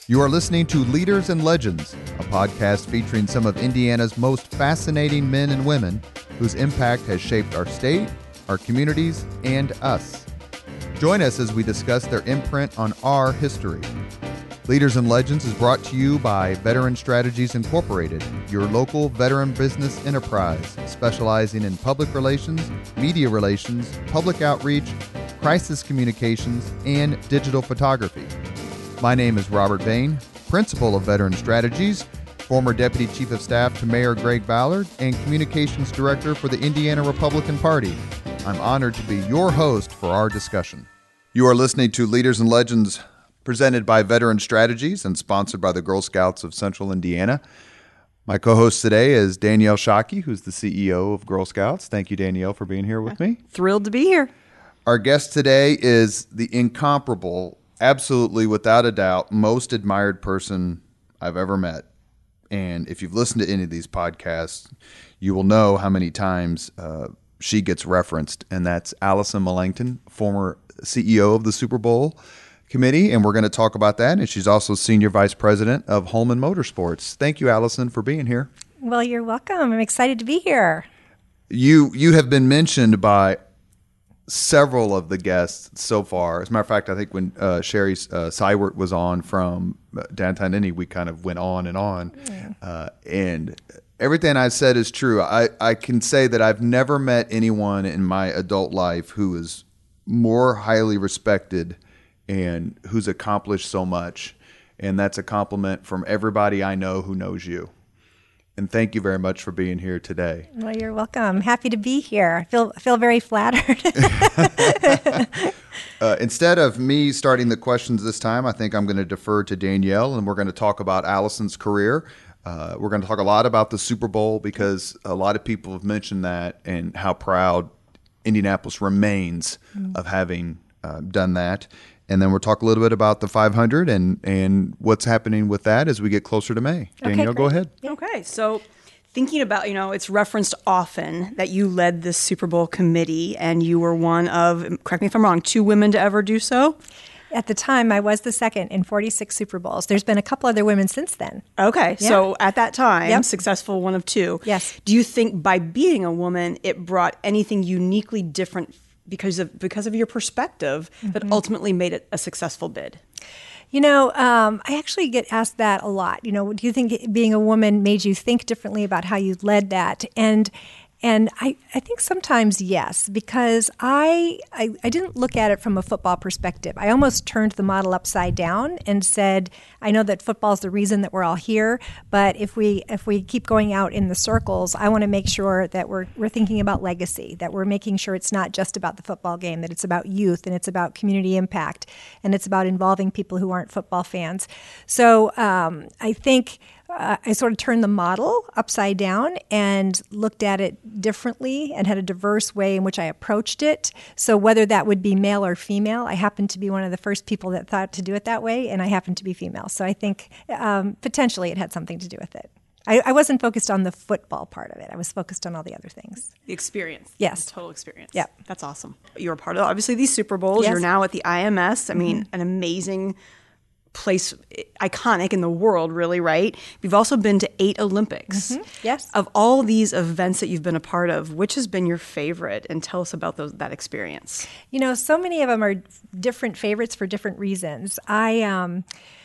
You are listening to Leaders and Legends, a podcast featuring some of Indiana's most fascinating men and women whose impact has shaped our state, our communities, and us. Join us as we discuss their imprint on our history. Leaders and Legends is brought to you by Veteran Strategies Incorporated, your local veteran business enterprise specializing in public relations, media relations, public outreach, crisis communications, and digital photography. My name is Robert Bain, Principal of Veteran Strategies, former Deputy Chief of Staff to Mayor Greg Ballard, and Communications Director for the Indiana Republican Party. I'm honored to be your host for our discussion. You are listening to Leaders and Legends, presented by Veteran Strategies and sponsored by the Girl Scouts of Central Indiana. My co-host today is Danielle Shockey, who's the CEO of Girl Scouts. Thank you, Danielle, for being here with me. Thrilled to be here. Our guest today is the incomparable, absolutely, without a doubt, most admired person I've ever met. And if you've listened to any of these podcasts, you will know how many times she gets referenced. And that's Allison Millington, former CEO of the Super Bowl Committee. And we're going to talk about that. And she's also Senior Vice President of Holman Motorsports. Thank you, Allison, for being here. Well, you're welcome. I'm excited to be here. You have been mentioned by several of the guests so far. As a matter of fact, I think when Sherry Seiwert was on from Downtown Indy, we kind of went on and on. Yeah. And everything I said is true. I can say that I've never met anyone in my adult life who is more highly respected and who's accomplished so much. And that's a compliment from everybody I know who knows you. And thank you very much for being here today. Well, you're welcome. Happy to be here. I feel very flattered. Instead of me starting the questions this time, I think I'm going to defer to Danielle, and we're going to talk about Allison's career. We're going to talk a lot about the Super Bowl because a lot of people have mentioned that and how proud Indianapolis remains of having done that. And then we'll talk a little bit about the 500 and what's happening with that as we get closer to May. Danielle, go ahead. Okay, so thinking about, it's referenced often that you led this Super Bowl committee and you were one of, correct me if I'm wrong, 2 women to ever do so? At the time, I was the second in 46 Super Bowls. There's been a couple other women since then. Okay, yeah. So at that time, Yep. Successful one of 2. Yes. Do you think by being a woman, it brought anything uniquely different because of your perspective that ultimately made it a successful bid? I actually get asked that a lot. Do you think being a woman made you think differently about how you led that? And I think sometimes yes, because I didn't look at it from a football perspective. I almost turned the model upside down and said, I know that football is the reason that we're all here, but if we keep going out in the circles, I want to make sure that we're thinking about legacy, that we're making sure it's not just about the football game, that it's about youth and it's about community impact and it's about involving people who aren't football fans. So I think I sort of turned the model upside down and looked at it differently and had a diverse way in which I approached it. So whether that would be male or female, I happened to be one of the first people that thought to do it that way, and I happened to be female. So I think potentially it had something to do with it. I wasn't focused on the football part of it. I was focused on all the other things. The experience. Yes. The total experience. Yep. That's awesome. You're a part of, obviously, these Super Bowls. Yes. You're now at the IMS. I mean, an amazing place, iconic in the world, really, right? You've also been to 8 Olympics. Yes. Of all these events that you've been a part of, which has been your favorite? And tell us about that experience. So many of them are different favorites for different reasons. What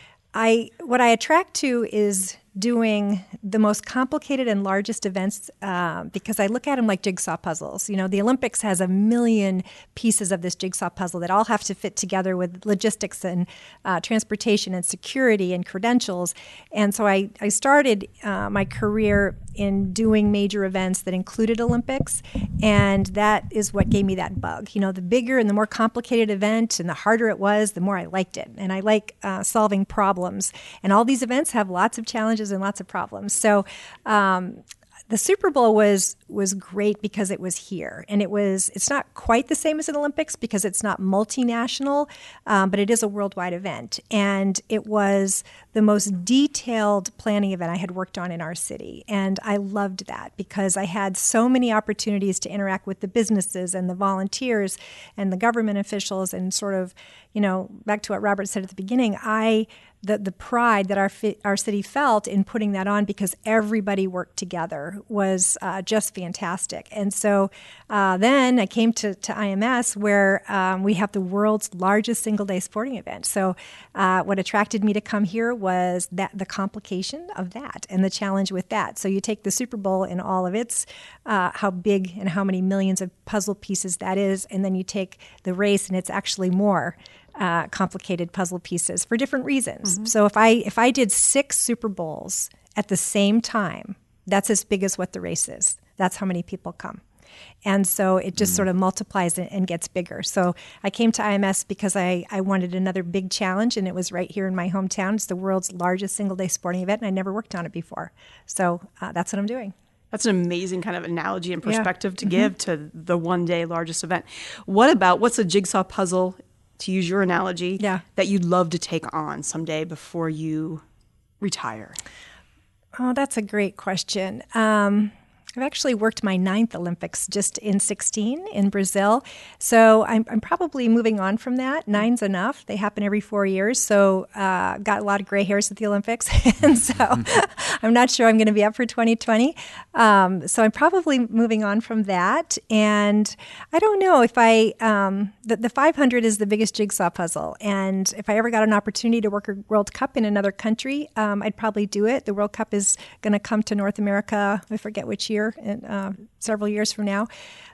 I attract to is doing the most complicated and largest events because I look at them like jigsaw puzzles. The Olympics has 1 million pieces of this jigsaw puzzle that all have to fit together with logistics and transportation and security and credentials. And so I started my career in doing major events that included Olympics, and that is what gave me that bug. The bigger and the more complicated event and the harder it was, the more I liked it. And I like solving problems. And all these events have lots of challenges and lots of problems. So the Super Bowl was great because it was here, and it's not quite the same as an Olympics because it's not multinational, but it is a worldwide event, and it was the most detailed planning event I had worked on in our city, and I loved that because I had so many opportunities to interact with the businesses and the volunteers and the government officials and sort of, back to what Robert said at the beginning, the pride that our city felt in putting that on, because everybody worked together, was just fantastic. And so then I came to IMS, where we have the world's largest single-day sporting event. So what attracted me to come here was the complication of that and the challenge with that. So you take the Super Bowl and all of its how big and how many millions of puzzle pieces that is, and then you take the race and it's actually more complicated puzzle pieces for different reasons. Mm-hmm. So if I did 6 Super Bowls at the same time, that's as big as what the race is. That's how many people come. And so it just sort of multiplies and gets bigger. So I came to IMS because I wanted another big challenge, and it was right here in my hometown. It's the world's largest single-day sporting event, and I never worked on it before. So that's what I'm doing. That's an amazing kind of analogy and perspective to give to the one-day largest event. What's a jigsaw puzzle, to use your analogy, that you'd love to take on someday before you retire? Oh, that's a great question. I've actually worked my 9th Olympics just in 2016 in Brazil. So I'm probably moving on from that. 9's enough. They happen every 4 years. So got a lot of gray hairs at the Olympics. And so I'm not sure I'm going to be up for 2020. So I'm probably moving on from that. And I don't know if the 500 is the biggest jigsaw puzzle. And if I ever got an opportunity to work a World Cup in another country, I'd probably do it. The World Cup is going to come to North America, I forget which year. Several years from now.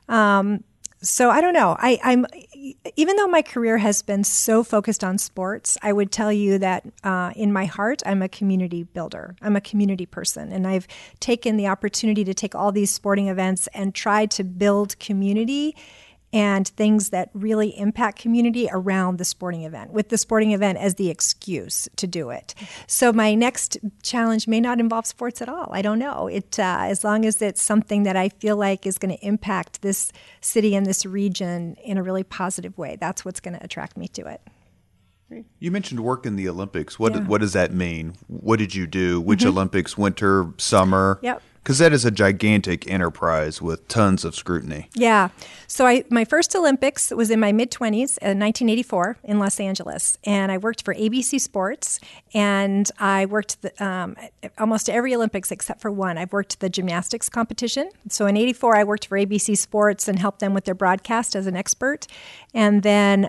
So I don't know. I'm even though my career has been so focused on sports, I would tell you that in my heart, I'm a community builder. I'm a community person, and I've taken the opportunity to take all these sporting events and try to build community and things that really impact community around the sporting event, with the sporting event as the excuse to do it. So my next challenge may not involve sports at all. I don't know. As long as it's something that I feel like is going to impact this city and this region in a really positive way, that's what's going to attract me to it. You mentioned work in the Olympics. What does that mean? What did you do? Which Olympics? Winter, summer? Yep. Because that is a gigantic enterprise with tons of scrutiny. Yeah. So my first Olympics was in my mid-20s in 1984 in Los Angeles. And I worked for ABC Sports. And I worked almost every Olympics except for one. I've worked the gymnastics competition. So in 84, I worked for ABC Sports and helped them with their broadcast as an expert. And then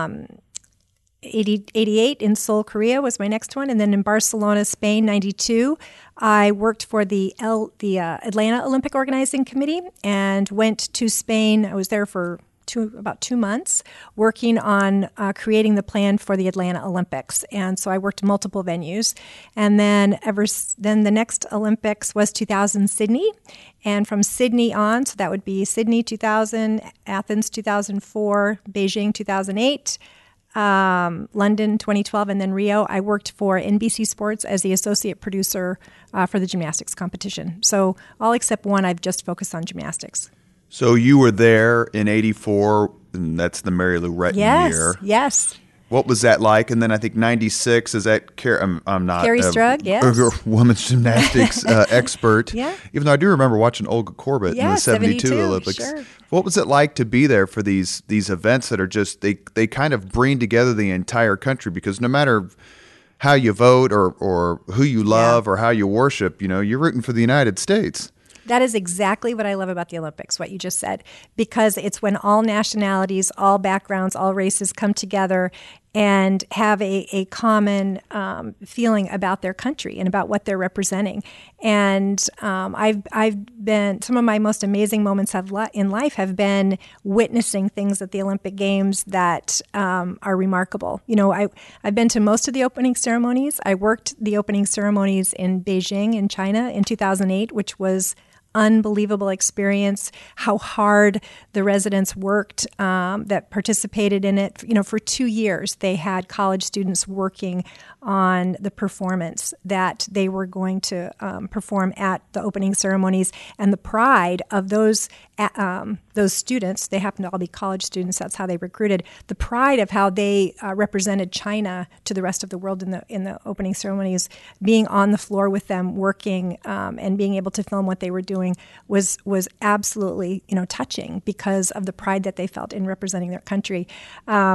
88 in Seoul, Korea was my next one. And then in Barcelona, Spain, 92, I worked for the Atlanta Olympic Organizing Committee and went to Spain. I was there for about 2 months working on creating the plan for the Atlanta Olympics. And so I worked multiple venues. And then the next Olympics was 2000 Sydney. And from Sydney on, so that would be Sydney 2000, Athens 2004, Beijing 2008, London 2012, and then Rio. I worked for NBC Sports as the associate producer for the gymnastics competition. So all except one, I've just focused on gymnastics. So you were there in 84, and that's the Mary Lou Retton year. Yes. What was that like? And then I think 96, is that I'm not Carrie Strug, yes. Women's gymnastics expert. Yeah. Even though I do remember watching Olga Korbut in the 72 Olympics. Sure. What was it like to be there for these events that are just, they kind of bring together the entire country? Because no matter how you vote or who you love or how you worship, you're rooting for the United States. That is exactly what I love about the Olympics, what you just said, because it's when all nationalities, all backgrounds, all races come together and have a common feeling about their country and about what they're representing. And I've been, some of my most amazing moments in life have been witnessing things at the Olympic Games that are remarkable. I've been to most of the opening ceremonies. I worked the opening ceremonies in Beijing in China in 2008, which was unbelievable experience, how hard the residents worked that participated in it. For 2 years, they had college students working on the performance that they were going to perform at the opening ceremonies. And the pride of those students, they happen to all be college students, that's how they recruited, the pride of how they represented China to the rest of the world in the opening ceremonies, being on the floor with them, working and being able to film what they were doing was absolutely touching because of the pride that they felt in representing their country.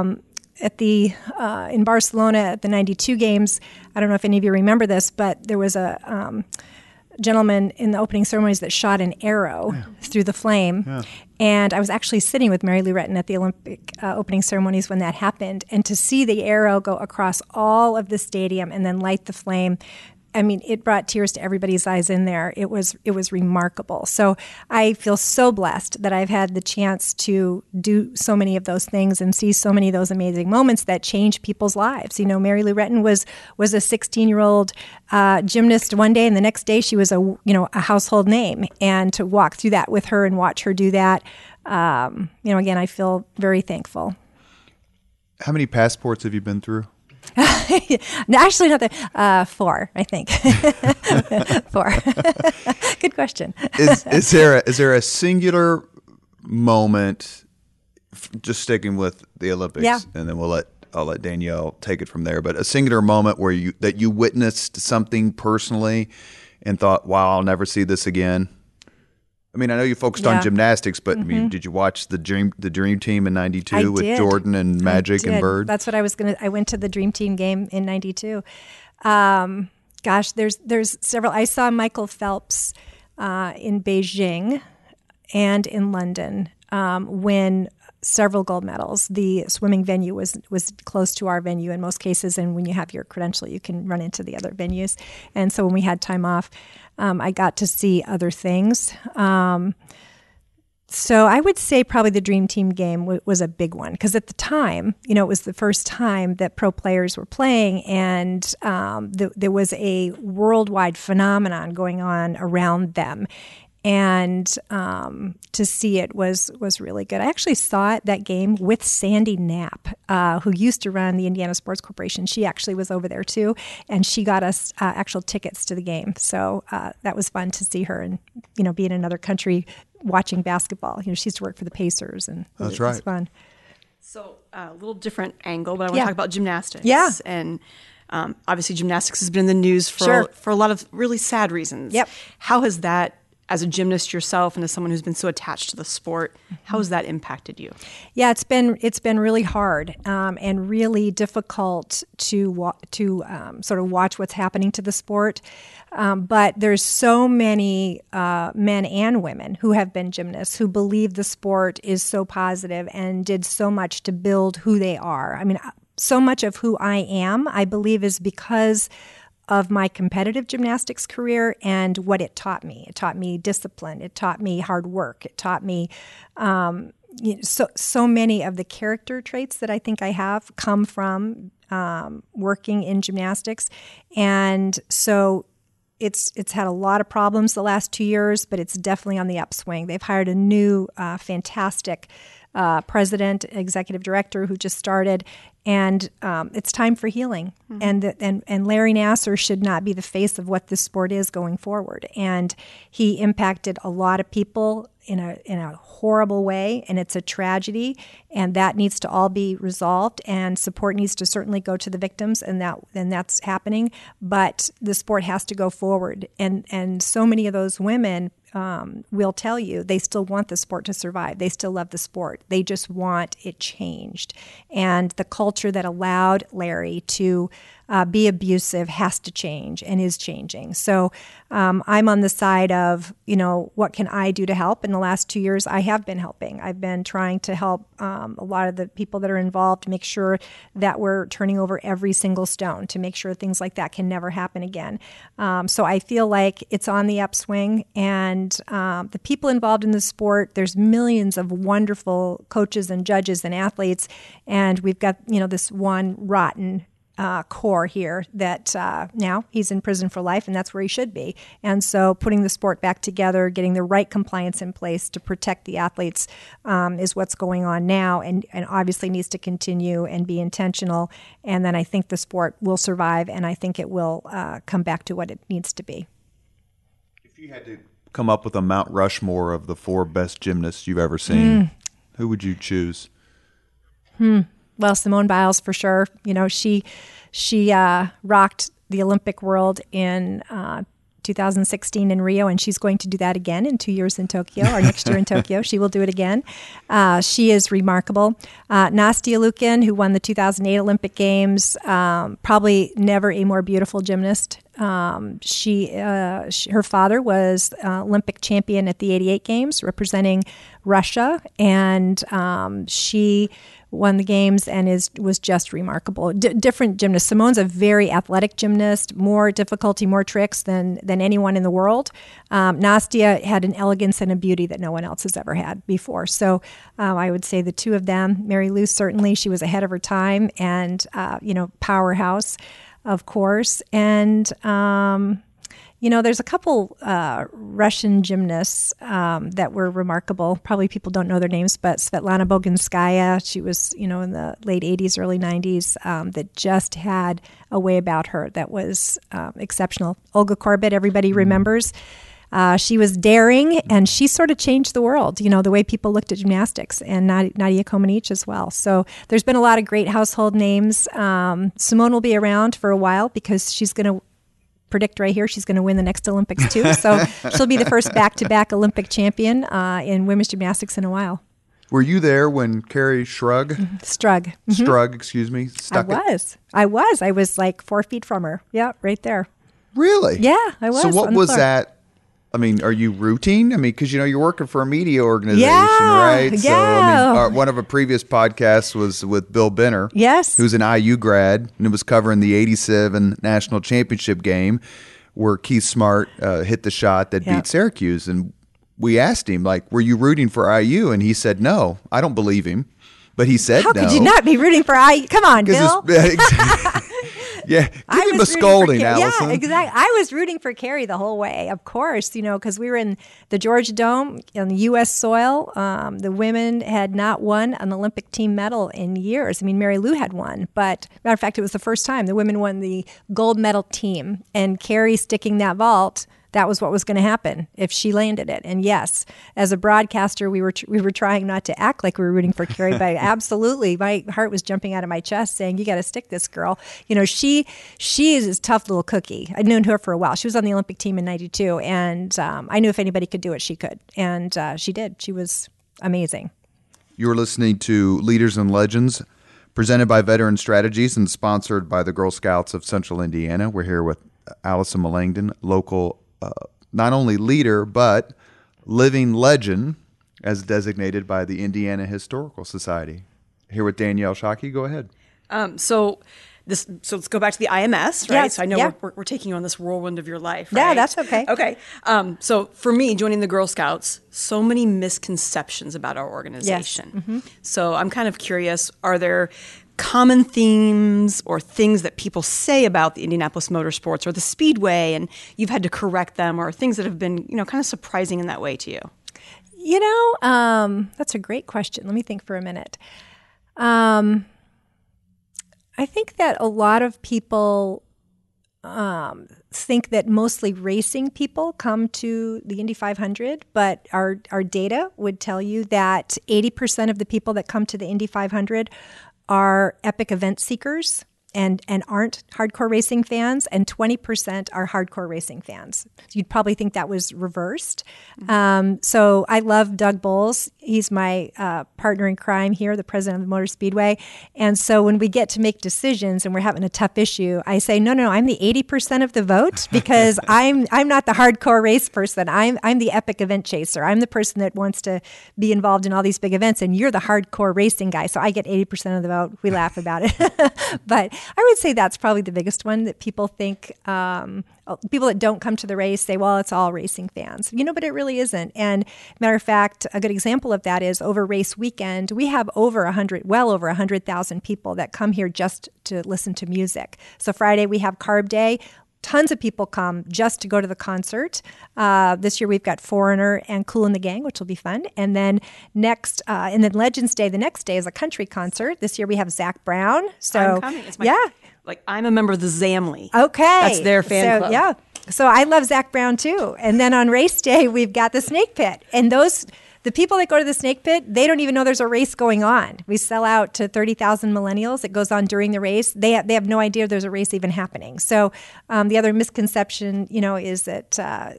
in Barcelona at the '92 games. I don't know if any of you remember this, but there was a gentleman in the opening ceremonies that shot an arrow through the flame. Yeah. And I was actually sitting with Mary Lou Retton at the Olympic opening ceremonies when that happened. And to see the arrow go across all of the stadium and then light the flame, I mean, it brought tears to everybody's eyes in there. It was remarkable. So I feel so blessed that I've had the chance to do so many of those things and see so many of those amazing moments that change people's lives. You know, Mary Lou Retton was a 16-year-old gymnast one day, and the next day she was a household name. And to walk through that with her and watch her do that, again, I feel very thankful. How many passports have you been through? No, actually, not 4, I think. 4. Good question. Is there a singular moment, just sticking with the Olympics, and then I'll let Danielle take it from there, but a singular moment where you witnessed something personally and thought, wow, I'll never see this again? I mean, I know you focused on gymnastics, but I mean, did you watch the Dream Team in '92 with Jordan and Magic and Bird? That's what I went to the Dream Team game in '92. There's several. I saw Michael Phelps in Beijing and in London win several gold medals. The swimming venue was close to our venue in most cases, and when you have your credential, you can run into the other venues. And so when we had time off, I got to see other things. So I would say probably the Dream Team game was a big one, because at the time, it was the first time that pro players were playing, and there was a worldwide phenomenon going on around them. And to see it was really good. I actually saw that game with Sandy Knapp, who used to run the Indiana Sports Corporation. She actually was over there too, and she got us actual tickets to the game. So that was fun to see her and be in another country watching basketball. She used to work for the Pacers, and that's right. It was fun. So a little different angle, but I want to talk about gymnastics. Yeah. And obviously gymnastics has been in the news for a lot of really sad reasons. Yep. How has that, as a gymnast yourself and as someone who's been so attached to the sport, how has that impacted you? Yeah, it's been really hard and really difficult to sort of watch what's happening to the sport. But there's so many men and women who have been gymnasts who believe the sport is so positive and did so much to build who they are. I mean, so much of who I am, I believe, is because of my competitive gymnastics career and what it taught me. It taught me discipline. It taught me hard work. It taught me so many of the character traits that I think I have come from working in gymnastics. And so it's had a lot of problems the last 2 years, but it's definitely on the upswing. They've hired a new fantastic president, executive director who just started, and it's time for healing. Mm-hmm. And Larry Nassar should not be the face of what this sport is going forward. And he impacted a lot of people in a horrible way, and it's a tragedy, and that needs to all be resolved, and support needs to certainly go to the victims, and that's happening. But the sport has to go forward, and so many of those women will tell you they still want the sport to survive. They still love the sport. They just want it changed. And the culture that allowed Larry to be abusive has to change and is changing. So I'm on the side of, what can I do to help? In the last 2 years, I have been helping. I've been trying to help a lot of the people that are involved to make sure that we're turning over every single stone to make sure things like that can never happen again. So I feel like it's on the upswing, and the people involved in the sport, there's millions of wonderful coaches and judges and athletes, and we've got, this one rotten core here that now he's in prison for life, and that's where he should be. And so putting the sport back together, getting the right compliance in place to protect the athletes is what's going on now, and obviously needs to continue and be intentional. And then I think the sport will survive, and I think it will come back to what it needs to be. If you had to come up with a Mount Rushmore of the 4 best gymnasts you've ever seen, who would you choose? Well, Simone Biles for sure. She rocked the Olympic world in 2016 in Rio, and she's going to do that again in 2 years in Tokyo, or next year in Tokyo. She will do it again. She is remarkable. Nastia Liukin, who won the 2008 Olympic Games, probably never a more beautiful gymnast. Her father was Olympic champion at the 88 Games, representing Russia, and she won the games and was just remarkable. Different gymnast. Simone's a very athletic gymnast, more difficulty, more tricks than anyone in the world. Nastia had an elegance and a beauty that no one else has ever had before. So I would say the two of them. Mary Lou, certainly, she was ahead of her time, and powerhouse, of course. And there's a couple Russian gymnasts that were remarkable. Probably people don't know their names, but Svetlana Boginskaya, she was, in the late 80s, early 90s, that just had a way about her that was exceptional. Olga Korbut, everybody remembers. She was daring, and she sort of changed the world, the way people looked at gymnastics, and Nadia Comaneci as well. So there's been a lot of great household names. Simone will be around for a while because she's going to predict right here she's going to win the next Olympics too. So she'll be the first back-to-back Olympic champion in women's gymnastics in a while. Were you there when Carrie Strug, excuse me, stuck it? I was like 4 feet from her. Yeah, right there. Really? Yeah, I was. So what was that? I mean, are you routine? I mean, because, you're working for a media organization, right? Yeah. So, one of our previous podcasts was with Bill Benner. Yes. Who's an IU grad, and it was covering the 87 national championship game where Keith Smart hit the shot that beat Syracuse. And we asked him, were you rooting for IU? And he said, no, I don't believe him. But he said How no. How could you not be rooting for IU? Come on, Bill. Yeah, give him a scolding, Allison. Yeah, exactly. I was rooting for Carrie the whole way, of course, because we were in the Georgia Dome on the U.S. soil. The women had not won an Olympic team medal in years. I mean, Mary Lou had won, but matter of fact, it was the first time the women won the gold medal team, and Carrie sticking that vault. That was what was going to happen if she landed it. And yes, as a broadcaster, we were trying not to act like we were rooting for Carrie, but absolutely, my heart was jumping out of my chest saying, you got to stick this girl. She is a tough little cookie. I'd known her for a while. She was on the Olympic team in 92, and I knew if anybody could do it, she could. And she did. She was amazing. You're listening to Leaders and Legends, presented by Veteran Strategies and sponsored by the Girl Scouts of Central Indiana. We're here with Allison Millangton, local not only leader, but living legend as designated by the Indiana Historical Society. Here with Danielle Shockey. Go ahead. So let's go back to the IMS, right? Yes, so I know we're taking you on this whirlwind of your life, right? Yeah, that's okay. Okay. So for me, joining the Girl Scouts, so many misconceptions about our organization. Yes. Mm-hmm. So I'm kind of curious, are there common themes or things that people say about the Indianapolis Motorsports or the Speedway, and you've had to correct them, or things that have been, kind of surprising in that way to you? That's a great question. Let me think for a minute. I think that a lot of people think that mostly racing people come to the Indy 500, but our data would tell you that 80% of the people that come to the Indy 500 are epic event seekers and aren't hardcore racing fans, and 20% are hardcore racing fans. You'd probably think that was reversed. Mm-hmm. So I love Doug Bowles. He's my partner in crime here, the president of the Motor Speedway. And so when we get to make decisions and we're having a tough issue, I say, no, I'm the 80% of the vote because I'm not the hardcore race person. I'm the epic event chaser. I'm the person that wants to be involved in all these big events, and you're the hardcore racing guy. So I get 80% of the vote. We laugh about it. But I would say that's probably the biggest one that people think, people that don't come to the race say, well, it's all racing fans, but it really isn't. And matter of fact, a good example of that is over race weekend, we have well over 100,000 people that come here just to listen to music. So Friday we have Carb Day. Tons of people come just to go to the concert. This year we've got Foreigner and Kool and the Gang, which will be fun. And then and then Legends Day, the next day is a country concert. This year we have Zac Brown. So I'm coming. I'm a member of the Zamley. Okay. That's their fan club. Yeah. So I love Zac Brown too. And then on race day, we've got the Snake Pit. And those The people that go to the Snake Pit, they don't even know there's a race going on. We sell out to 30,000 millennials. It goes on during the race. They have no idea there's a race even happening. So the other misconception, is that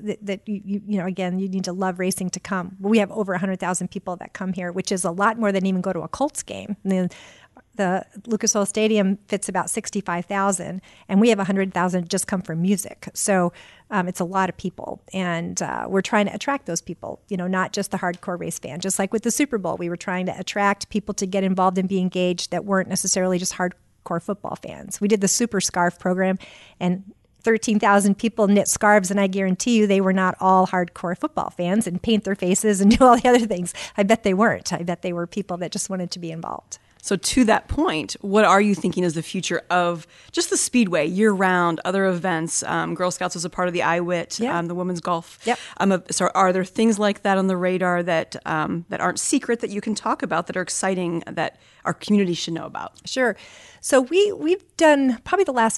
again, you need to love racing to come. We have over 100,000 people that come here, which is a lot more than even go to a Colts game. The Lucas Oil Stadium fits about 65,000, and we have 100,000 just come from music. So it's a lot of people, and we're trying to attract those people, not just the hardcore race fan. Just like with the Super Bowl, we were trying to attract people to get involved and be engaged that weren't necessarily just hardcore football fans. We did the Super Scarf program, and 13,000 people knit scarves, and I guarantee you they were not all hardcore football fans and paint their faces and do all the other things. I bet they weren't. I bet they were people that just wanted to be involved. So to that point, what are you thinking is the future of just the Speedway year-round, other events? Girl Scouts was a part of the IWIT, the women's golf. Yep. So are there things like that on the radar that aren't secret that you can talk about that are exciting that our community should know about? Sure. So we've done probably the last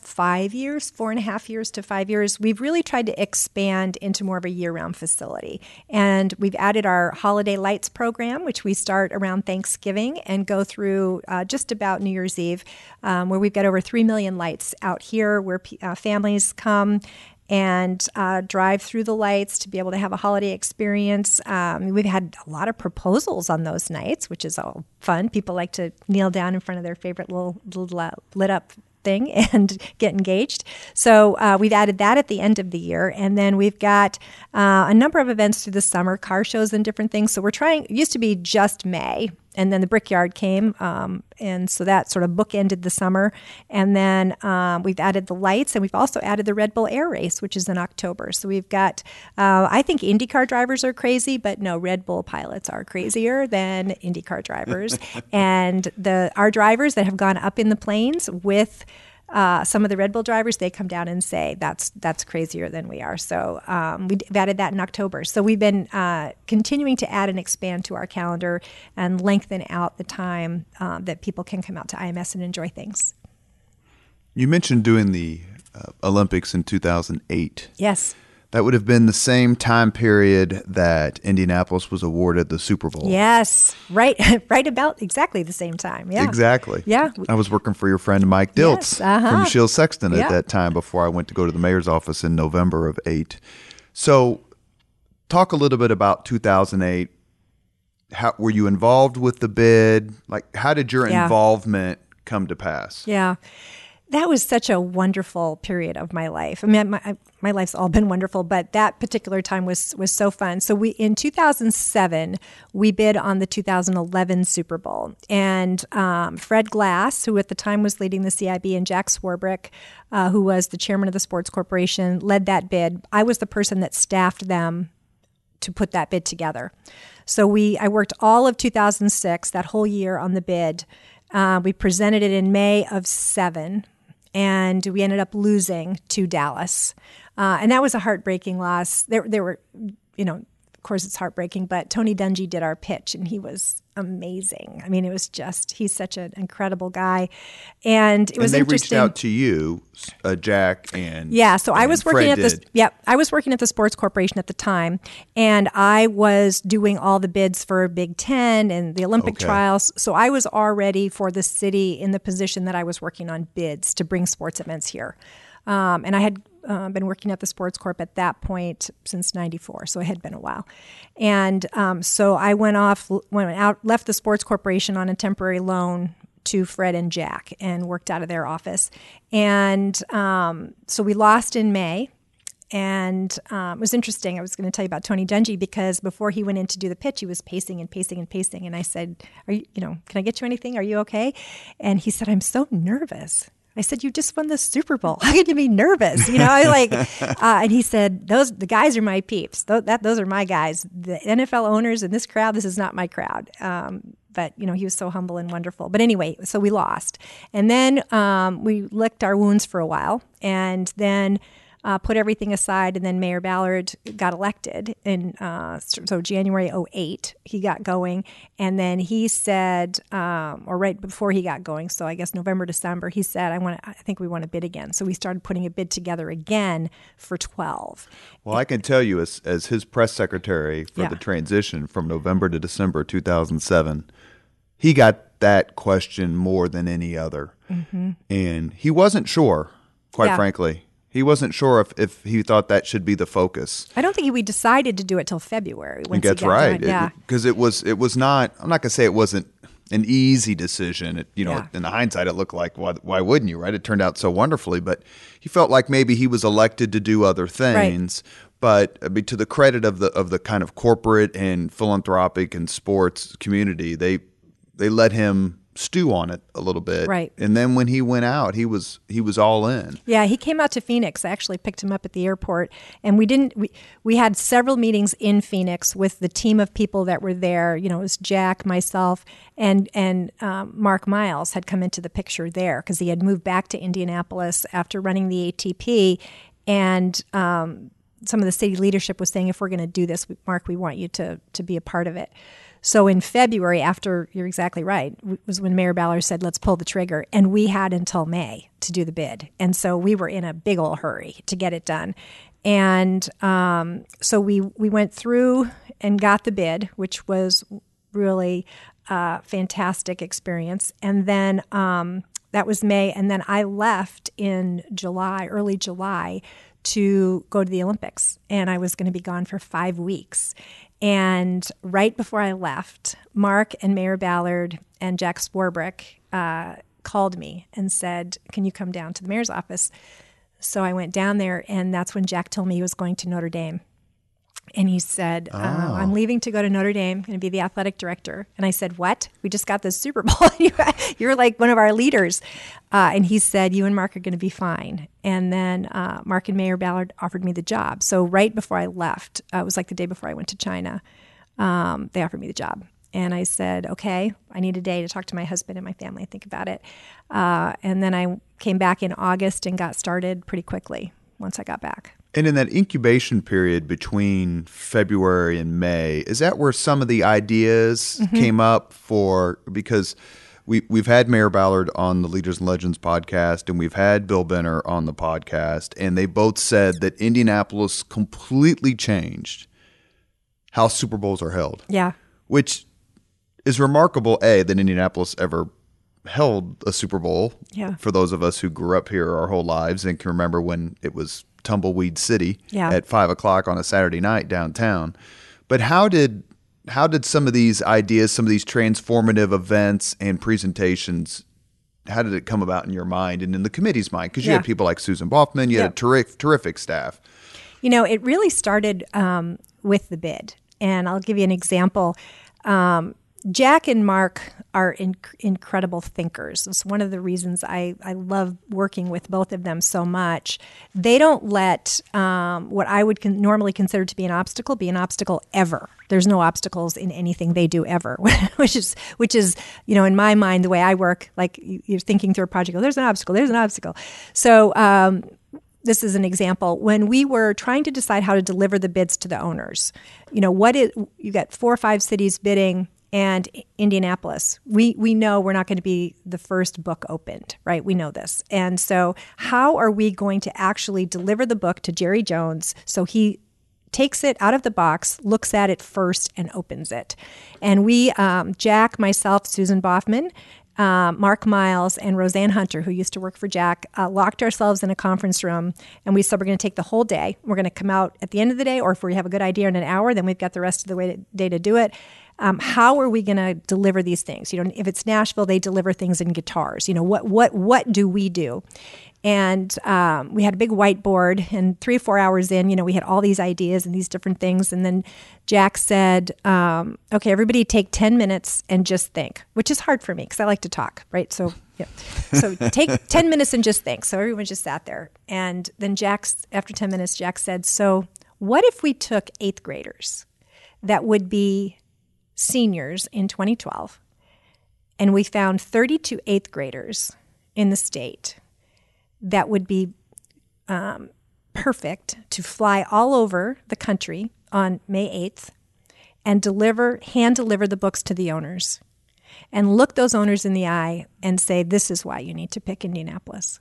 4.5 years to 5 years, we've really tried to expand into more of a year-round facility. And we've added our Holiday Lights program, which we start around Thanksgiving and go through just about New Year's Eve, where we've got over 3 million lights out here where families come and drive through the lights to be able to have a holiday experience. We've had a lot of proposals on those nights, which is all fun. People like to kneel down in front of their favorite little lit up thing and get engaged. So we've added that at the end of the year. And then we've got a number of events through the summer, car shows and different things. So it used to be just May. And then the Brickyard came, and so that sort of bookended the summer. And then we've added the lights, and we've also added the Red Bull Air Race, which is in October. So we've got, I think IndyCar drivers are crazy, but no, Red Bull pilots are crazier than IndyCar drivers. And our drivers that have gone up in the planes with some of the Red Bull drivers, they come down and say that's crazier than we are. So we've added that in October. So we've been continuing to add and expand to our calendar and lengthen out the time that people can come out to IMS and enjoy things. You mentioned doing the Olympics in 2008. Yes. That would have been the same time period that Indianapolis was awarded the Super Bowl. Yes, right about exactly the same time. Yeah, exactly. Yeah, I was working for your friend Mike Diltz from Shield Sexton at that time before I went to go to the mayor's office in November of 2008. So, talk a little bit about 2008. How were you involved with the bid? Like, how did your involvement come to pass? Yeah. That was such a wonderful period of my life. I mean, my life's all been wonderful, but that particular time was so fun. So in 2007, we bid on the 2011 Super Bowl. And Fred Glass, who at the time was leading the CIB, and Jack Swarbrick, who was the chairman of the Sports Corporation, led that bid. I was the person that staffed them to put that bid together. So I worked all of 2006, that whole year on the bid. We presented it in May of 2007. And we ended up losing to Dallas. And that was a heartbreaking loss. There were, of course it's heartbreaking, but Tony Dungy did our pitch, and he was amazing. I mean, it was he's such an incredible guy. And it was interesting. And they reached out to you, Jack and so I was working I was working at the Sports Corporation at the time, and I was doing all the bids for Big Ten and the Olympic trials. So I was already for the city in the position that I was working on bids to bring sports events here. And I had been working at the Sports Corp at that point since '94, so it had been a while. And so I left the Sports Corporation on a temporary loan to Fred and Jack and worked out of their office. And so we lost in May. And it was interesting. I was going to tell you about Tony Dungy because before he went in to do the pitch, he was pacing and pacing and pacing. And I said, can I get you anything? Are you okay? And he said, I'm so nervous. I said, you just won the Super Bowl. How could you be nervous? And he said, the guys are my peeps. Those are my guys. The NFL owners in this crowd, this is not my crowd. But, he was so humble and wonderful. But anyway, so we lost. And then we licked our wounds for a while. And then put everything aside, and then Mayor Ballard got elected in so January 2008 he got going, and then he said, or right before he got going, so I guess November, December, he said, I think we want to bid again. So we started putting a bid together again for 12. Well, I can tell you as his press secretary for the transition from November to December 2007, he got that question more than any other. Mm-hmm. And he wasn't sure, quite frankly. He wasn't sure if he thought that should be the focus. I don't think we decided to do it till February. I think that's right. Because it was not, I'm not going to say it wasn't an easy decision. In the hindsight, it looked like, why wouldn't you, right? It turned out so wonderfully. But he felt like maybe he was elected to do other things. Right. But to the credit of the kind of corporate and philanthropic and sports community, they let him stew on it a little bit. Right. And then when he went out, he was all in. Yeah, he came out to Phoenix. I actually picked him up at the airport, and we had several meetings in Phoenix with the team of people that were there. It was Jack, myself, and Mark Miles had come into the picture there because he had moved back to Indianapolis after running the ATP, and some of the city leadership was saying, if we're going to do this, Mark, we want you to be a part of it. So in February, after, you're exactly right, was when Mayor Ballard said, let's pull the trigger. And we had until May to do the bid. And so we were in a big old hurry to get it done. And so we went through and got the bid, which was really a fantastic experience. And then that was May. And then I left in early July, to go to the Olympics. And I was going to be gone for 5 weeks. And right before I left, Mark and Mayor Ballard and Jack Swarbrick called me and said, can you come down to the mayor's office? So I went down there, and that's when Jack told me he was going to Notre Dame. And he said, I'm leaving to go to Notre Dame, going to be the athletic director. And I said, what? We just got the Super Bowl. You're like one of our leaders. And he said, you and Mark are going to be fine. And then Mark and Mayor Ballard offered me the job. So right before I left, it was like the day before I went to China, they offered me the job. And I said, okay, I need a day to talk to my husband and my family and think about it. And then I came back in August and got started pretty quickly once I got back. And in that incubation period between February and May, is that where some of the ideas came up because we've had Mayor Ballard on the Leaders and Legends podcast, and we've had Bill Benner on the podcast, and they both said that Indianapolis completely changed how Super Bowls are held. Yeah. Which is remarkable, that Indianapolis ever held a Super Bowl. Yeah. For those of us who grew up here our whole lives and can remember when it was Tumbleweed City at 5:00 on a Saturday night downtown. But how did some of these ideas, some of these transformative events and presentations, how did it come about in your mind and in the committee's mind? Because you had people like Susan Boffman, you had a terrific staff. It really started with the bid. And I'll give you an example. Jack and Mark are incredible thinkers. It's one of the reasons I love working with both of them so much. They don't let what I would normally consider to be an obstacle ever. There's no obstacles in anything they do ever, which is in my mind, the way I work, like you're thinking through a project, there's an obstacle. So this is an example. When we were trying to decide how to deliver the bids to the owners, you got 4 or 5 cities bidding, and Indianapolis, we know we're not going to be the first book opened, right? We know this. And so how are we going to actually deliver the book to Jerry Jones so he takes it out of the box, looks at it first, and opens it? And we, Jack, myself, Susan Boffman, Mark Miles, and Roseanne Hunter, who used to work for Jack, locked ourselves in a conference room, and we said we're going to take the whole day. We're going to come out at the end of the day, or if we have a good idea in an hour, then we've got the rest of the day to do it. How are we going to deliver these things? If it's Nashville, they deliver things in guitars. What do we do? And we had a big whiteboard, and 3 or 4 hours in, we had all these ideas and these different things. And then Jack said, okay, everybody take 10 minutes and just think, which is hard for me because I like to talk, right? So take 10 minutes and just think. So everyone just sat there. And then after 10 minutes, Jack said, so what if we took 8th graders that would be seniors in 2012, and we found 32 8th graders in the state that would be perfect to fly all over the country on May 8th and hand deliver the books to the owners and look those owners in the eye and say, this is why you need to pick Indianapolis.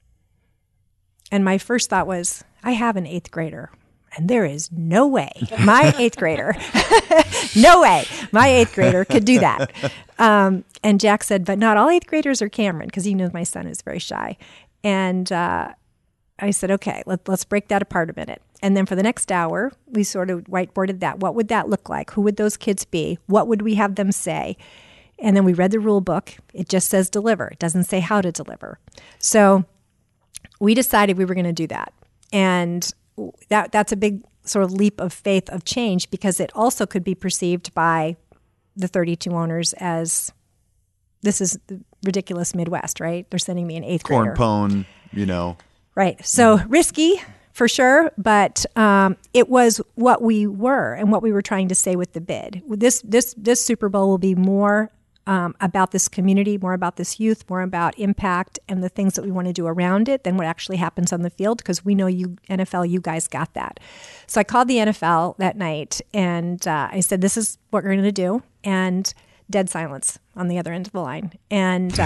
And my first thought was, I have an 8th grader, and there is no way my 8th grader, no way my 8th grader could do that. And Jack said, but not all 8th graders are Cameron, because he knows my son is very shy. And I said, okay, let's break that apart a minute. And then for the next hour, we sort of whiteboarded that. What would that look like? Who would those kids be? What would we have them say? And then we read the rule book. It just says deliver. It doesn't say how to deliver. So we decided we were going to do that. And that's a big sort of leap of faith of change, because it also could be perceived by the 32 owners as, this is the ridiculous Midwest, right? They're sending me an 8th grader. Corn pone, Right. So risky for sure, but it was what we were and what we were trying to say with the bid. This Super Bowl will be more about this community, more about this youth, more about impact and the things that we want to do around it than what actually happens on the field, because we know NFL, you guys got that. So I called the NFL that night and I said, this is what we're going to do. And dead silence on the other end of the line. And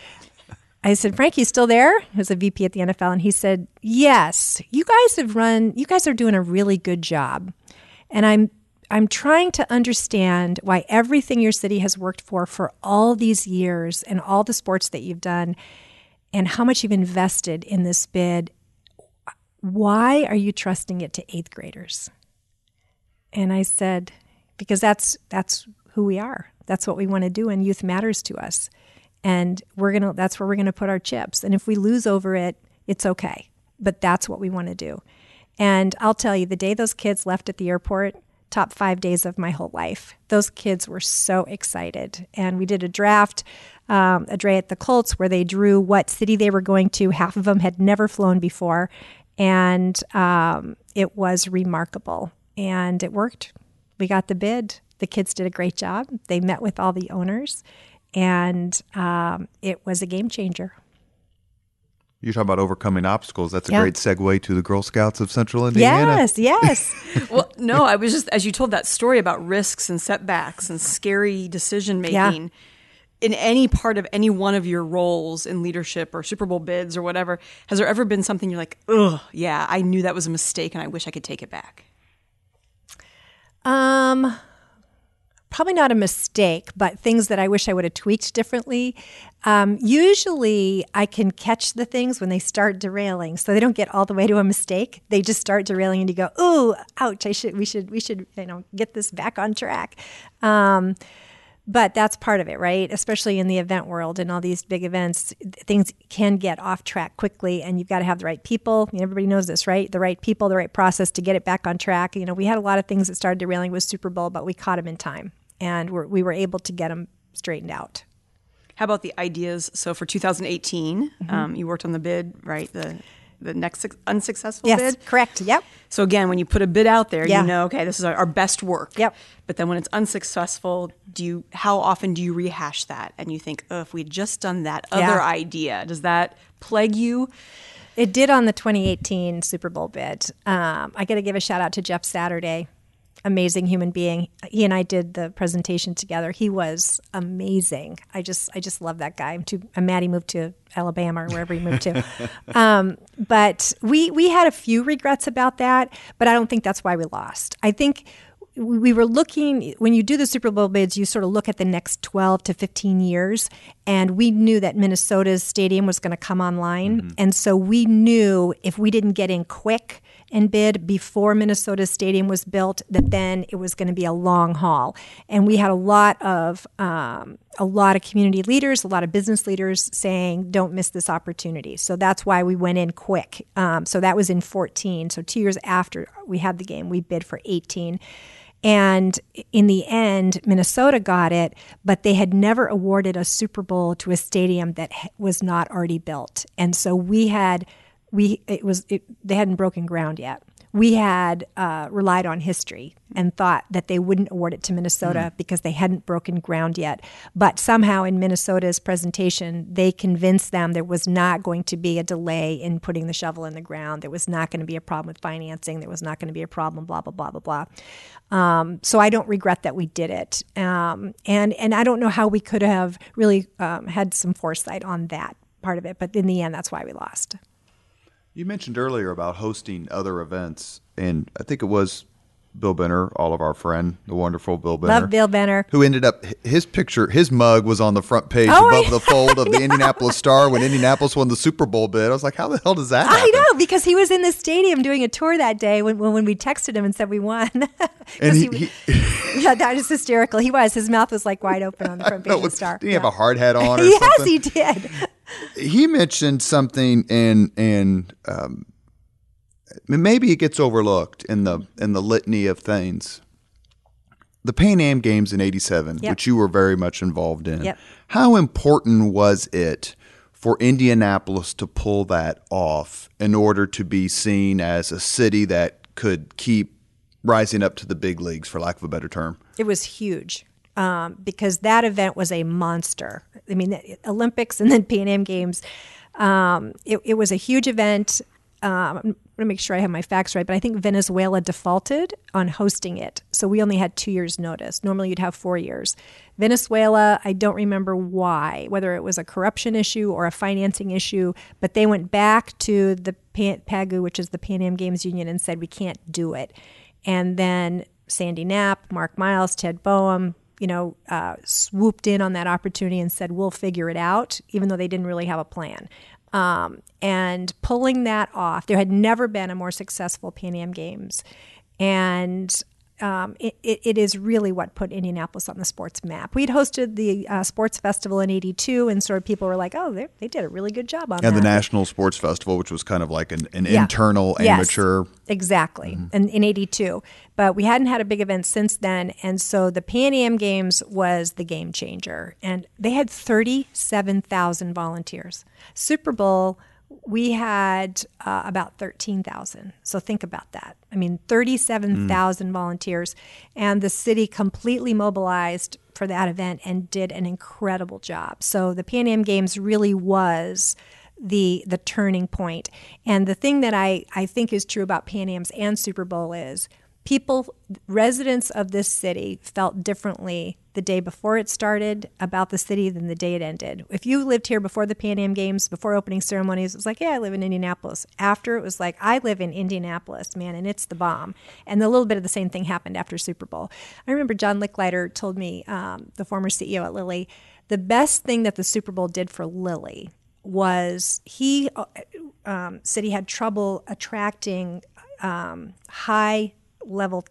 I said, Frank, you still there? He was a VP at the NFL. And he said, yes, you guys are doing a really good job. And I'm trying to understand why everything your city has worked for all these years and all the sports that you've done and how much you've invested in this bid, why are you trusting it to 8th graders? And I said, because that's who we are. That's what we want to do, and youth matters to us. And that's where we're going to put our chips. And if we lose over it, it's okay. But that's what we want to do. And I'll tell you, the day those kids left at the airport, top 5 days of my whole life. Those kids were so excited. And we did a draft at the Colts where they drew what city they were going to. Half of them had never flown before. And it was remarkable. And it worked. We got the bid. The kids did a great job. They met with all the owners. And it was a game changer. You talk about overcoming obstacles. That's a great segue to the Girl Scouts of Central Indiana. Yes. Well, no, I was just, as you told that story about risks and setbacks and scary decision making, in any part of any one of your roles in leadership or Super Bowl bids or whatever, has there ever been something you're like, ugh, yeah, I knew that was a mistake and I wish I could take it back? Probably not a mistake, but things that I wish I would have tweaked differently. Usually I can catch the things when they start derailing, so they don't get all the way to a mistake. They just start derailing and you go, ooh, ouch, we should get this back on track. But that's part of it, right? Especially in the event world and all these big events, things can get off track quickly, and you've got to have the right people. Everybody knows this, right? The right people, the right process to get it back on track. We had a lot of things that started derailing with Super Bowl, but we caught them in time. And we were able to get them straightened out. How about the ideas? So for 2018, you worked on the bid, right? The next unsuccessful bid? Yes, correct. Yep. So again, when you put a bid out there, you know, okay, this is our best work. Yep. But then when it's unsuccessful, how often do you rehash that? And you think, oh, if we'd just done that other idea, does that plague you? It did on the 2018 Super Bowl bid. I got to give a shout out to Jeff Saturday. Amazing human being. He and I did the presentation together. He was amazing. I just love that guy. Maddie moved to Alabama or wherever he moved to. But we had a few regrets about that, but I don't think that's why we lost. I think we were looking, when you do the Super Bowl bids, you sort of look at the next 12 to 15 years, and we knew that Minnesota's stadium was going to come online. Mm-hmm. And so we knew if we didn't get in quick and bid before Minnesota's stadium was built, that then it was going to be a long haul. And we had a lot of community leaders, a lot of business leaders saying, don't miss this opportunity. So that's why we went in quick. So that was in 14. So 2 years after we had the game, we bid for 18. And in the end, Minnesota got it, but they had never awarded a Super Bowl to a stadium that was not already built. And so they hadn't broken ground yet. we had relied on history and thought that they wouldn't award it to Minnesota because they hadn't broken ground yet. But somehow in Minnesota's presentation, they convinced them there was not going to be a delay in putting the shovel in the ground. There was not going to be a problem with financing. There was not going to be a problem, blah, blah, blah, blah, blah. So I don't regret that we did it. And I don't know how we could have really had some foresight on that part of it. But in the end, that's why we lost. You mentioned earlier about hosting other events, and I think it was Bill Benner, all of our friend, the wonderful Bill Benner. Love Bill Benner. Who ended up, his mug was on the front page above the fold of the Indianapolis Star when Indianapolis won the Super Bowl bid. I was like, how the hell does that happen? I know, because he was in the stadium doing a tour that day when we texted him and said we won. And yeah, that was hysterical. He was. His mouth was like wide open on the front page of the Star. Did he have a hard hat on or yes, something? Yes, he did. He mentioned something, and maybe it gets overlooked in the litany of things. The Pan Am Games in '87, which you were very much involved in. Yep. How important was it for Indianapolis to pull that off in order to be seen as a city that could keep rising up to the big leagues, for lack of a better term? It was huge. Because that event was a monster. I mean, the Olympics and then Pan Am Games, it was a huge event. I'm going to make sure I have my facts right, but I think Venezuela defaulted on hosting it. So we only had 2 years' notice. Normally you'd have 4 years. Venezuela, I don't remember why, whether it was a corruption issue or a financing issue, but they went back to the PAGU, which is the Pan Am Games Union, and said, we can't do it. And then Sandy Knapp, Mark Miles, Ted Boehm, swooped in on that opportunity and said, we'll figure it out, even though they didn't really have a plan. And pulling that off, there had never been a more successful Pan Am Games. And it is really what put Indianapolis on the sports map. We'd hosted the sports festival in '82, and sort of people were like, "Oh, they did a really good job on that." And the National Sports Festival, which was kind of like an internal amateur. Exactly, in '82. But we hadn't had a big event since then, and so the Pan Am Games was the game changer. And they had 37,000 volunteers. Super Bowl, we had about 13,000. So think about that. I mean, 37,000 volunteers, and the city completely mobilized for that event and did an incredible job. So the Pan Am Games really was the turning point. And the thing that I think is true about Pan Am's and Super Bowl is residents of this city felt differently the day before it started about the city than the day it ended. If you lived here before the Pan Am Games, before opening ceremonies, it was like, yeah, I live in Indianapolis. After, it was like, I live in Indianapolis, man, and it's the bomb. And a little bit of the same thing happened after Super Bowl. I remember John Licklider told me, the former CEO at Lilly, the best thing that the Super Bowl did for Lilly was city had trouble attracting high-level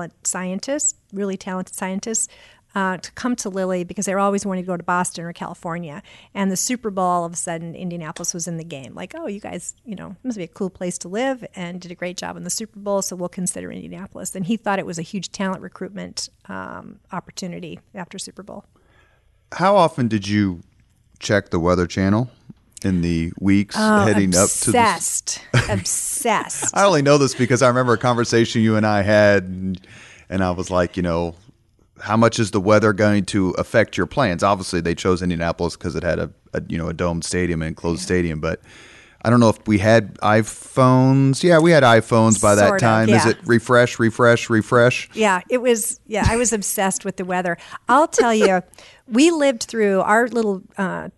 really talented scientists, to come to Lilly because they were always wanting to go to Boston or California. And the Super Bowl, all of a sudden, Indianapolis was in the game. Like, oh, you guys, it must be a cool place to live, and did a great job in the Super Bowl, so we'll consider Indianapolis. And he thought it was a huge talent recruitment opportunity after Super Bowl. How often did you check the Weather Channel in the weeks heading up to the... Obsessed. I only know this because I remember a conversation you and I had, and I was like, how much is the weather going to affect your plans? Obviously, they chose Indianapolis because it had a domed stadium and enclosed stadium. But I don't know if we had iPhones. Yeah, we had iPhones by that time. Is it refresh? Yeah, it was. Yeah, I was obsessed with the weather. I'll tell you, we lived through our little our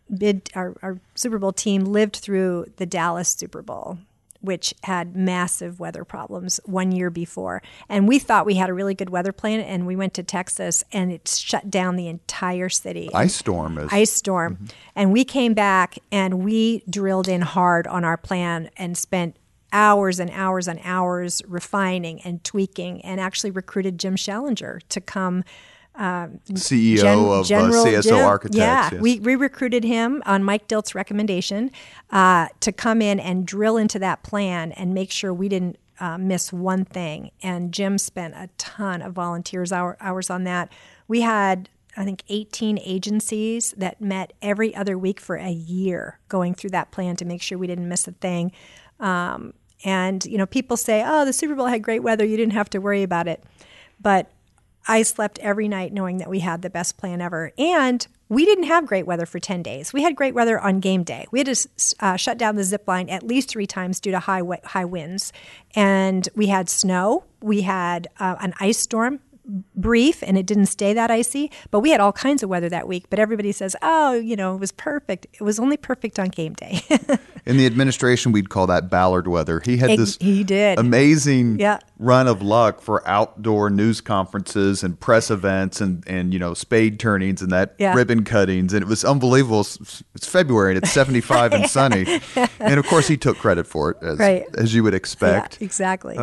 Super Bowl team lived through the Dallas Super Bowl, which had massive weather problems 1 year before. And we thought we had a really good weather plan, and we went to Texas, and it shut down the entire city. Ice storm. Mm-hmm. And we came back, and we drilled in hard on our plan and spent hours and hours and hours refining and tweaking, and actually recruited Jim Schellinger to come. CEO of CSO Architects. Yeah, yes. we recruited him on Mike Dilt's recommendation to come in and drill into that plan and make sure we didn't miss one thing. And Jim spent a ton of volunteers hours on that. We had, I think, 18 agencies that met every other week for a year going through that plan to make sure we didn't miss a thing. And, people say, oh, the Super Bowl had great weather. You didn't have to worry about it. But I slept every night knowing that we had the best plan ever. And we didn't have great weather for 10 days. We had great weather on game day. We had to shut down the zip line at least 3 times due to high winds. And we had snow. We had an ice storm, brief, and it didn't stay that icy. But we had all kinds of weather that week. But everybody says, oh, it was perfect. It was only perfect on game day. In the administration, we'd call that Ballard weather. He had this amazing run of luck for outdoor news conferences and press events and spade turnings and that ribbon cuttings. And it was unbelievable. It's February and it's 75 and sunny. And of course, he took credit for it, as you would expect. Yeah, exactly.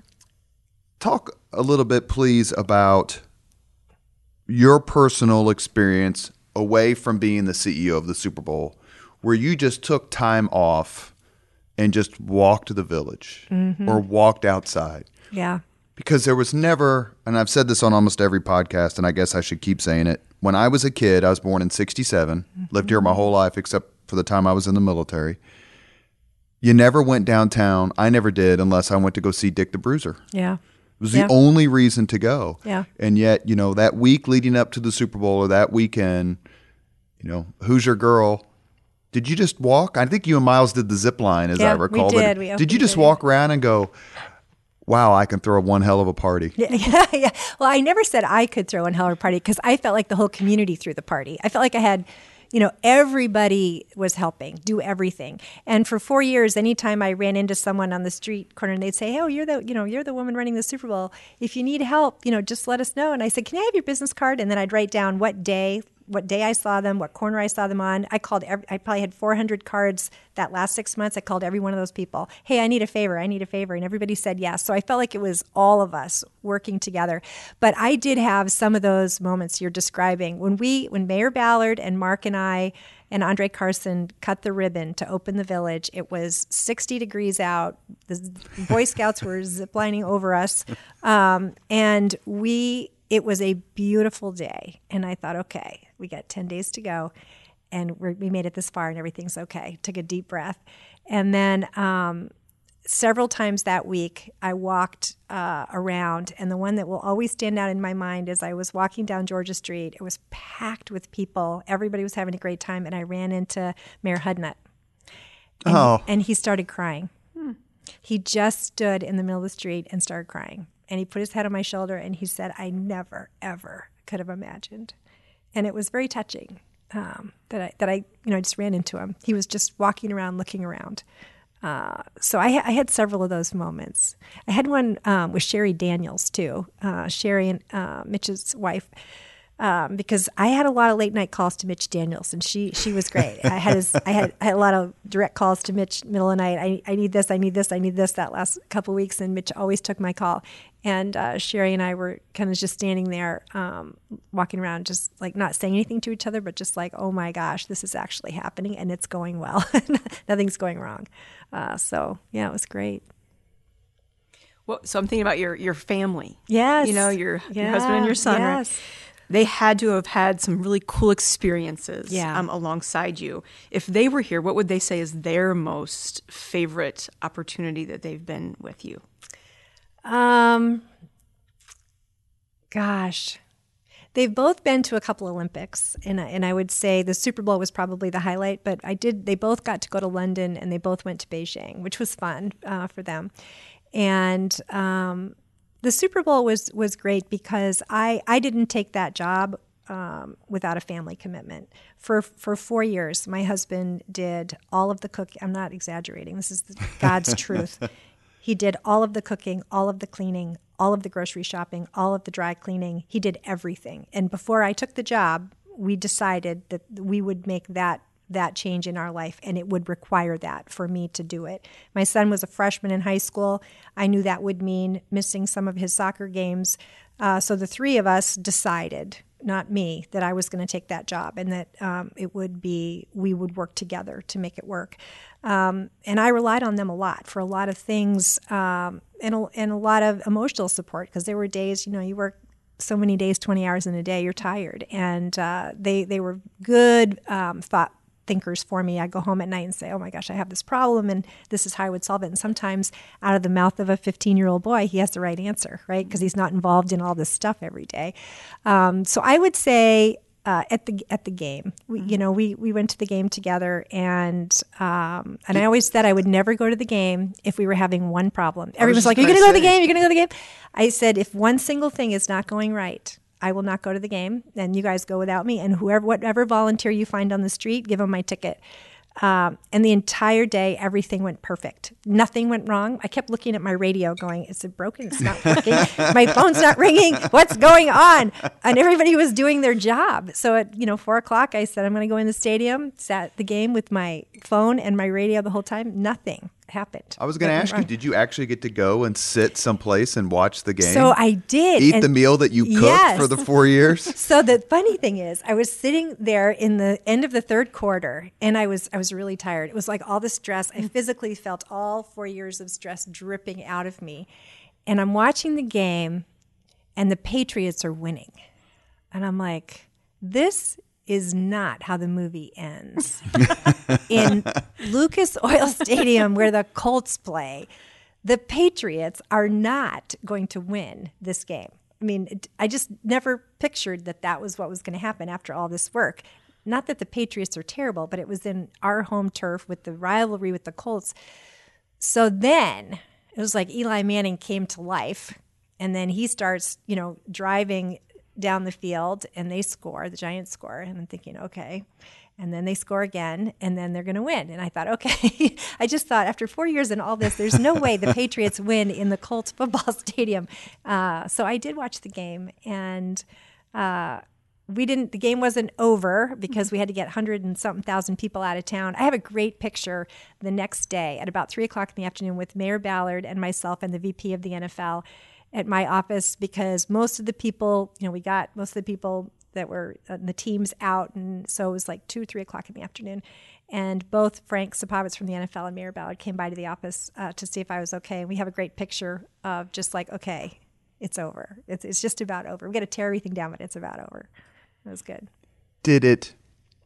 Talk a little bit, please, about your personal experience away from being the CEO of the Super Bowl, where you just took time off and just walked the village or walked outside. Yeah. Because there was never, and I've said this on almost every podcast, and I guess I should keep saying it. When I was a kid, I was born in 1967, lived here my whole life except for the time I was in the military. You never went downtown. I never did unless I went to go see Dick the Bruiser. Yeah. It was the only reason to go. Yeah. And yet, that week leading up to the Super Bowl or that weekend, who's your girl? Did you just walk? I think you and Miles did the zip line, as I recall. We did. Did you just walk around and go, wow, I can throw one hell of a party? Yeah. Well, I never said I could throw one hell of a party because I felt like the whole community threw the party. I felt like I had, everybody was helping do everything. And for 4 years, anytime I ran into someone on the street corner and they'd say, oh, you're the woman running the Super Bowl. If you need help, just let us know. And I said, can I have your business card? And then I'd write down what day I saw them, what corner I saw them on. I probably had 400 cards that last 6 months. I called every one of those people. Hey, I need a favor. And everybody said yes. So I felt like it was all of us working together. But I did have some of those moments you're describing. When Mayor Ballard and Mark and I and Andre Carson cut the ribbon to open the village, it was 60 degrees out. The Boy Scouts were ziplining over us. It was a beautiful day. And I thought, okay, we got 10 days to go. And we made it this far and everything's okay. Took a deep breath. And then several times that week, I walked around. And the one that will always stand out in my mind is I was walking down Georgia Street. It was packed with people. Everybody was having a great time. And I ran into Mayor Hudnut. And he started crying. He just stood in the middle of the street and started crying. And he put his head on my shoulder and he said, I never, ever could have imagined. And it was very touching that I just ran into him. He was just walking around, looking around. So I had several of those moments. I had one with Sherry Daniels, too. Sherry and Mitch's wife. Because I had a lot of late night calls to Mitch Daniels, and she was great. I had a lot of direct calls to Mitch middle of the night. I need this that last couple of weeks, and Mitch always took my call. And Sherry and I were kind of just standing there, walking around, just like not saying anything to each other, but just like, oh my gosh, this is actually happening, and it's going well. Nothing's going wrong. So yeah, it was great. Well, so I'm thinking about your family. Yes. Your husband and your son. Yes. Right? They had to have had some really cool experiences alongside you. If they were here, what would they say is their most favorite opportunity that they've been with you? Gosh. They've both been to a couple Olympics, and I would say the Super Bowl was probably the highlight, but they both got to go to London, and they both went to Beijing, which was fun for them. And the Super Bowl was great because I didn't take that job without a family commitment. For 4 years, my husband did all of the cooking. I'm not exaggerating. This is God's truth. He did all of the cooking, all of the cleaning, all of the grocery shopping, all of the dry cleaning. He did everything. And before I took the job, we decided that we would make that change in our life, and it would require that for me to do it. My son was a freshman in high school. I knew that would mean missing some of his soccer games. So the three of us decided, not me, that I was going to take that job, and that we would work together to make it work. And I relied on them a lot for a lot of things, and a lot of emotional support, because there were days, you work so many days, 20 hours in a day, you're tired. And they were good, thinkers for me. I go home at night and say, oh my gosh, I have this problem and this is how I would solve it. And sometimes out of the mouth of a 15-year-old boy, he has the right answer, right? Because he's not involved in all this stuff every day. So I would say at the game, we went to the game together, and I always said I would never go to the game if we were having one problem. Everyone's like, "You're going to go to the game? You're going to go to the game?" I said, if one single thing is not going right, I will not go to the game, and you guys go without me. And whatever volunteer you find on the street, give them my ticket. And the entire day, everything went perfect. Nothing went wrong. I kept looking at my radio going, is it broken? It's not working. My phone's not ringing. What's going on? And everybody was doing their job. So at 4:00, I said, I'm going to go in the stadium, sat at the game with my phone and my radio the whole time. Nothing happened. I was going to ask you, did you actually get to go and sit someplace and watch the game? So I did. Eat the meal that you cooked for the 4 years? So the funny thing is, I was sitting there in the end of the third quarter, and I was really tired. It was like all the stress. I physically felt all 4 years of stress dripping out of me. And I'm watching the game, and the Patriots are winning. And I'm like, this is not how the movie ends. In Lucas Oil Stadium, where the Colts play, the Patriots are not going to win this game. I mean, I just never pictured that was what was going to happen after all this work. Not that the Patriots are terrible, but it was in our home turf with the rivalry with the Colts. So then it was like Eli Manning came to life, and then he starts, driving down the field, and they score, the Giants score, and I'm thinking, okay, and then they score again, and then they're going to win. And I thought, okay, I just thought after 4 years and all this, there's no way the Patriots win in the Colts football stadium. So I did watch the game, and the game wasn't over because we had to get 100 and something thousand people out of town. I have a great picture the next day at about 3:00 in the afternoon with Mayor Ballard and myself and the VP of the NFL at my office, because most of the people, we got most of the people that were the teams out, and so it was like 2 or 3 o'clock in the afternoon, and both Frank Sapovitz from the NFL and Mayor Ballard came by to the office to see if I was okay. And we have a great picture of just like, okay, it's over. It's just about over. We got to tear everything down, but it's about over. It was good. Did it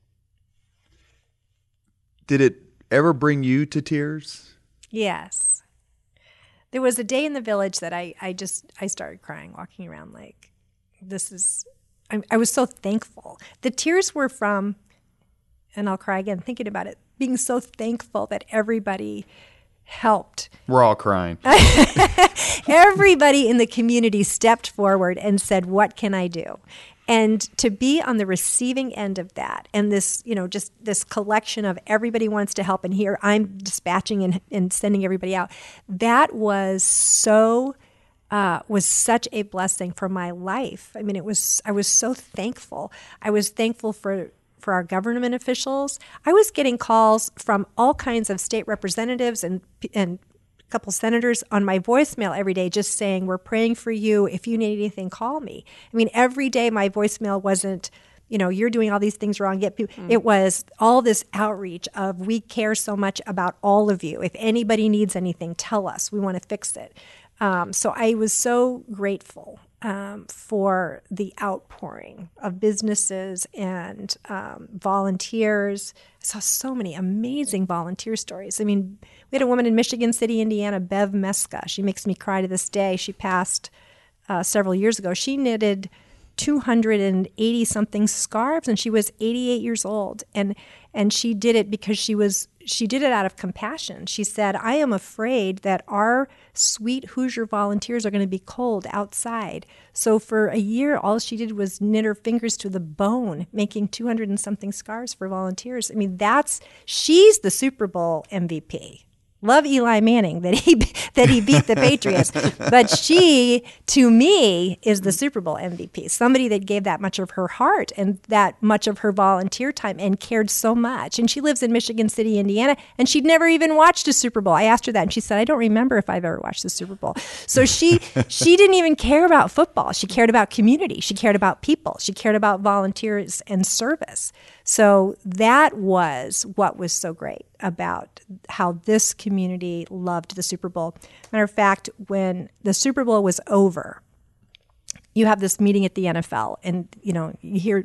ever bring you to tears? Yes. There was a day in the village that I started crying, walking around like, I was so thankful. The tears were from, and I'll cry again thinking about it, being so thankful that everybody helped. We're all crying. Everybody in the community stepped forward and said, what can I do? And to be on the receiving end of that, and this, just this collection of everybody wants to help, and here I'm dispatching and sending everybody out, that was such a blessing for my life. I mean, I was so thankful. I was thankful for our government officials. I was getting calls from all kinds of state representatives and a couple senators on my voicemail every day just saying, we're praying for you. If you need anything, call me. I mean, every day my voicemail wasn't, you're doing all these things wrong. It was all this outreach of, we care so much about all of you. If anybody needs anything, tell us. We want to fix it. So I was so grateful for the outpouring of businesses and volunteers. I saw so many amazing volunteer stories. I mean, we had a woman in Michigan City, Indiana, Bev Meska. She makes me cry to this day. She passed several years ago. She knitted 280-something scarves, and she was 88 years old. And she did it because she did it out of compassion. She said, I am afraid that our sweet Hoosier volunteers are going to be cold outside. So for a year, all she did was knit her fingers to the bone, making 200 and something scarves for volunteers. I mean, she's the Super Bowl MVP. Love Eli Manning that he beat the Patriots, but she, to me, is the Super Bowl MVP. Somebody that gave that much of her heart and that much of her volunteer time and cared so much. And she lives in Michigan City, Indiana, and she'd never even watched a Super Bowl. I asked her that, and she said, I don't remember if I've ever watched the Super Bowl. So she didn't even care about football. She cared about community. She cared about people. She cared about volunteers and service. So that was what was so great about how this community loved the Super Bowl. Matter of fact, when the Super Bowl was over, you have this meeting at the NFL, and you hear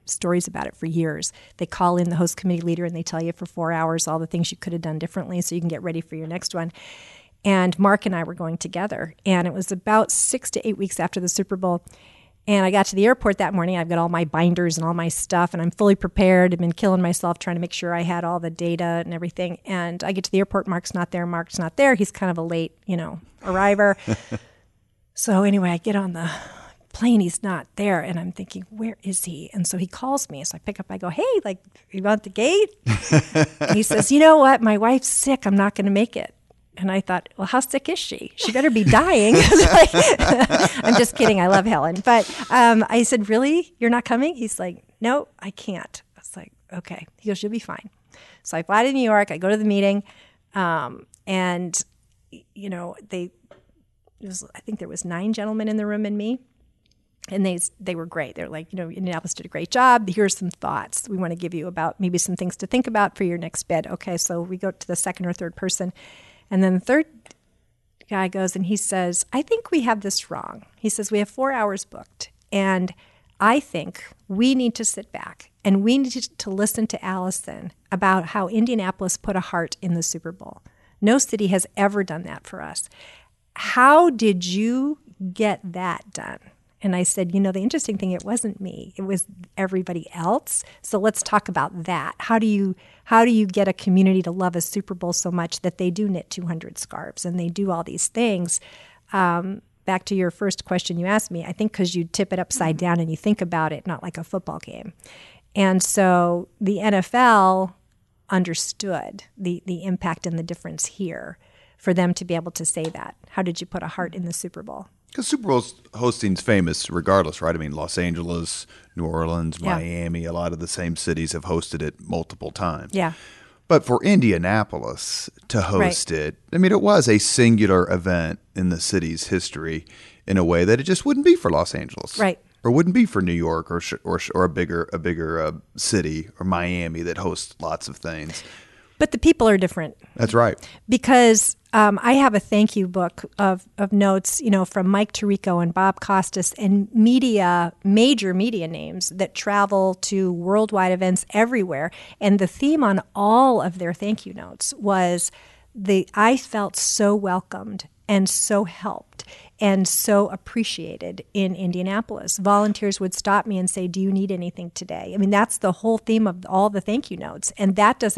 stories about it for years. They call in the host committee leader and they tell you for 4 hours all the things you could have done differently so you can get ready for your next one. And Mark and I were going together. And it was about 6 to 8 weeks after the Super Bowl. And I got to the airport that morning. I've got all my binders and all my stuff, and I'm fully prepared. I've been killing myself trying to make sure I had all the data and everything. And I get to the airport. Mark's not there. He's kind of a late, arriver. So anyway, I get on the plane. He's not there. And I'm thinking, where is he? And so he calls me. So I pick up. I go, hey, you want the gate? He says, you know what? My wife's sick. I'm not going to make it. And I thought, well, how sick is she? She better be dying. I'm just kidding. I love Helen. But I said, really? You're not coming? He's like, no, I can't. I was like, okay. He goes, you'll be fine. So I fly to New York. I go to the meeting. And, I think there was 9 gentlemen in the room and me. And they were great. They're like, Indianapolis did a great job. Here's some thoughts we want to give you about maybe some things to think about for your next bid. Okay, so we go to the second or third person. And then the third guy goes and he says, I think we have this wrong. He says, we have 4 hours booked. And I think we need to sit back and we need to listen to Allison about how Indianapolis put a heart in the Super Bowl. No city has ever done that for us. How did you get that done? And I said, the interesting thing, it wasn't me. It was everybody else. So let's talk about that. How do you get a community to love a Super Bowl so much that they do knit 200 scarves and they do all these things? Back to your first question you asked me, I think because you tip it upside down and you think about it, not like a football game. And so the NFL understood the impact and the difference here for them to be able to say that. How did you put a heart in the Super Bowl? Because Super Bowl hosting's famous regardless, right? I mean, Los Angeles, New Orleans, Miami, a lot of the same cities have hosted it multiple times. Yeah. But for Indianapolis to host it, I mean, it was a singular event in the city's history in a way that it just wouldn't be for Los Angeles. Right. Or wouldn't be for New York or a bigger city or Miami that hosts lots of things. But the people are different. That's right. Because I have a thank you book of notes, from Mike Tirico and Bob Costas and major media names that travel to worldwide events everywhere. And the theme on all of their thank you notes was I felt so welcomed and so helped and so appreciated in Indianapolis. Volunteers would stop me and say, do you need anything today? I mean, that's the whole theme of all the thank you notes. And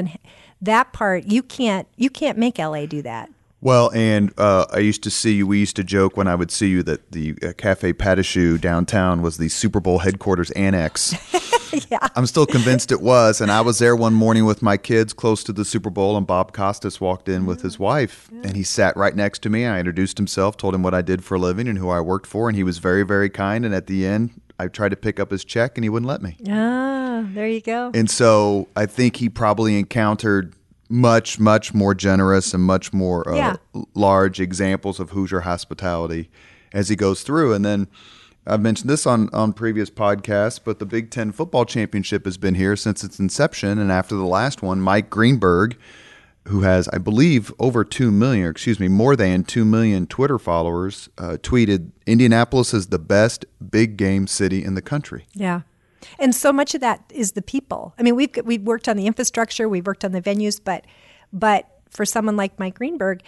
that part, you can't make LA do that. Well, and we used to joke when I would see you that the Cafe Patachou downtown was the Super Bowl headquarters annex. Yeah. I'm still convinced it was. And I was there one morning with my kids close to the Super Bowl, and Bob Costas walked in with his wife. Yeah. And he sat right next to me. I introduced himself, told him what I did for a living and who I worked for. And he was very, very kind. And at the end, I tried to pick up his check and he wouldn't let me. Ah, there you go. And so I think he probably encountered much, much more generous and much more large examples of Hoosier hospitality as he goes through. And then I've mentioned this on previous podcasts, but the Big Ten football championship has been here since its inception. And after the last one, Mike Greenberg, who has, I believe, more than 2 million Twitter followers, tweeted, Indianapolis is the best big game city in the country. Yeah. And so much of that is the people. I mean, we've worked on the infrastructure, we've worked on the venues, but for someone like Mike Greenberg,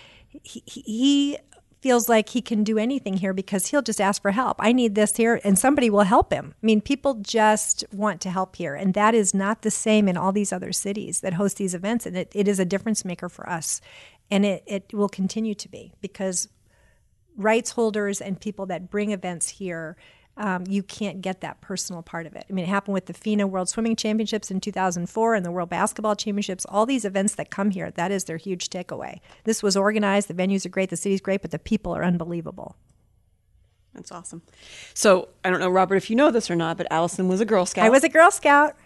he feels like he can do anything here because he'll just ask for help. I need this here, and somebody will help him. I mean, people just want to help here, and that is not the same in all these other cities that host these events, and it is a difference maker for us, and it will continue to be because rights holders and people that bring events here, you can't get that personal part of it. I mean, it happened with the FINA World Swimming Championships in 2004 and the World Basketball Championships. All these events that come here, that is their huge takeaway. This was organized, the venues are great, the city's great, but the people are unbelievable. That's awesome. So, I don't know, Robert, if you know this or not, but Allison was a Girl Scout. I was a Girl Scout.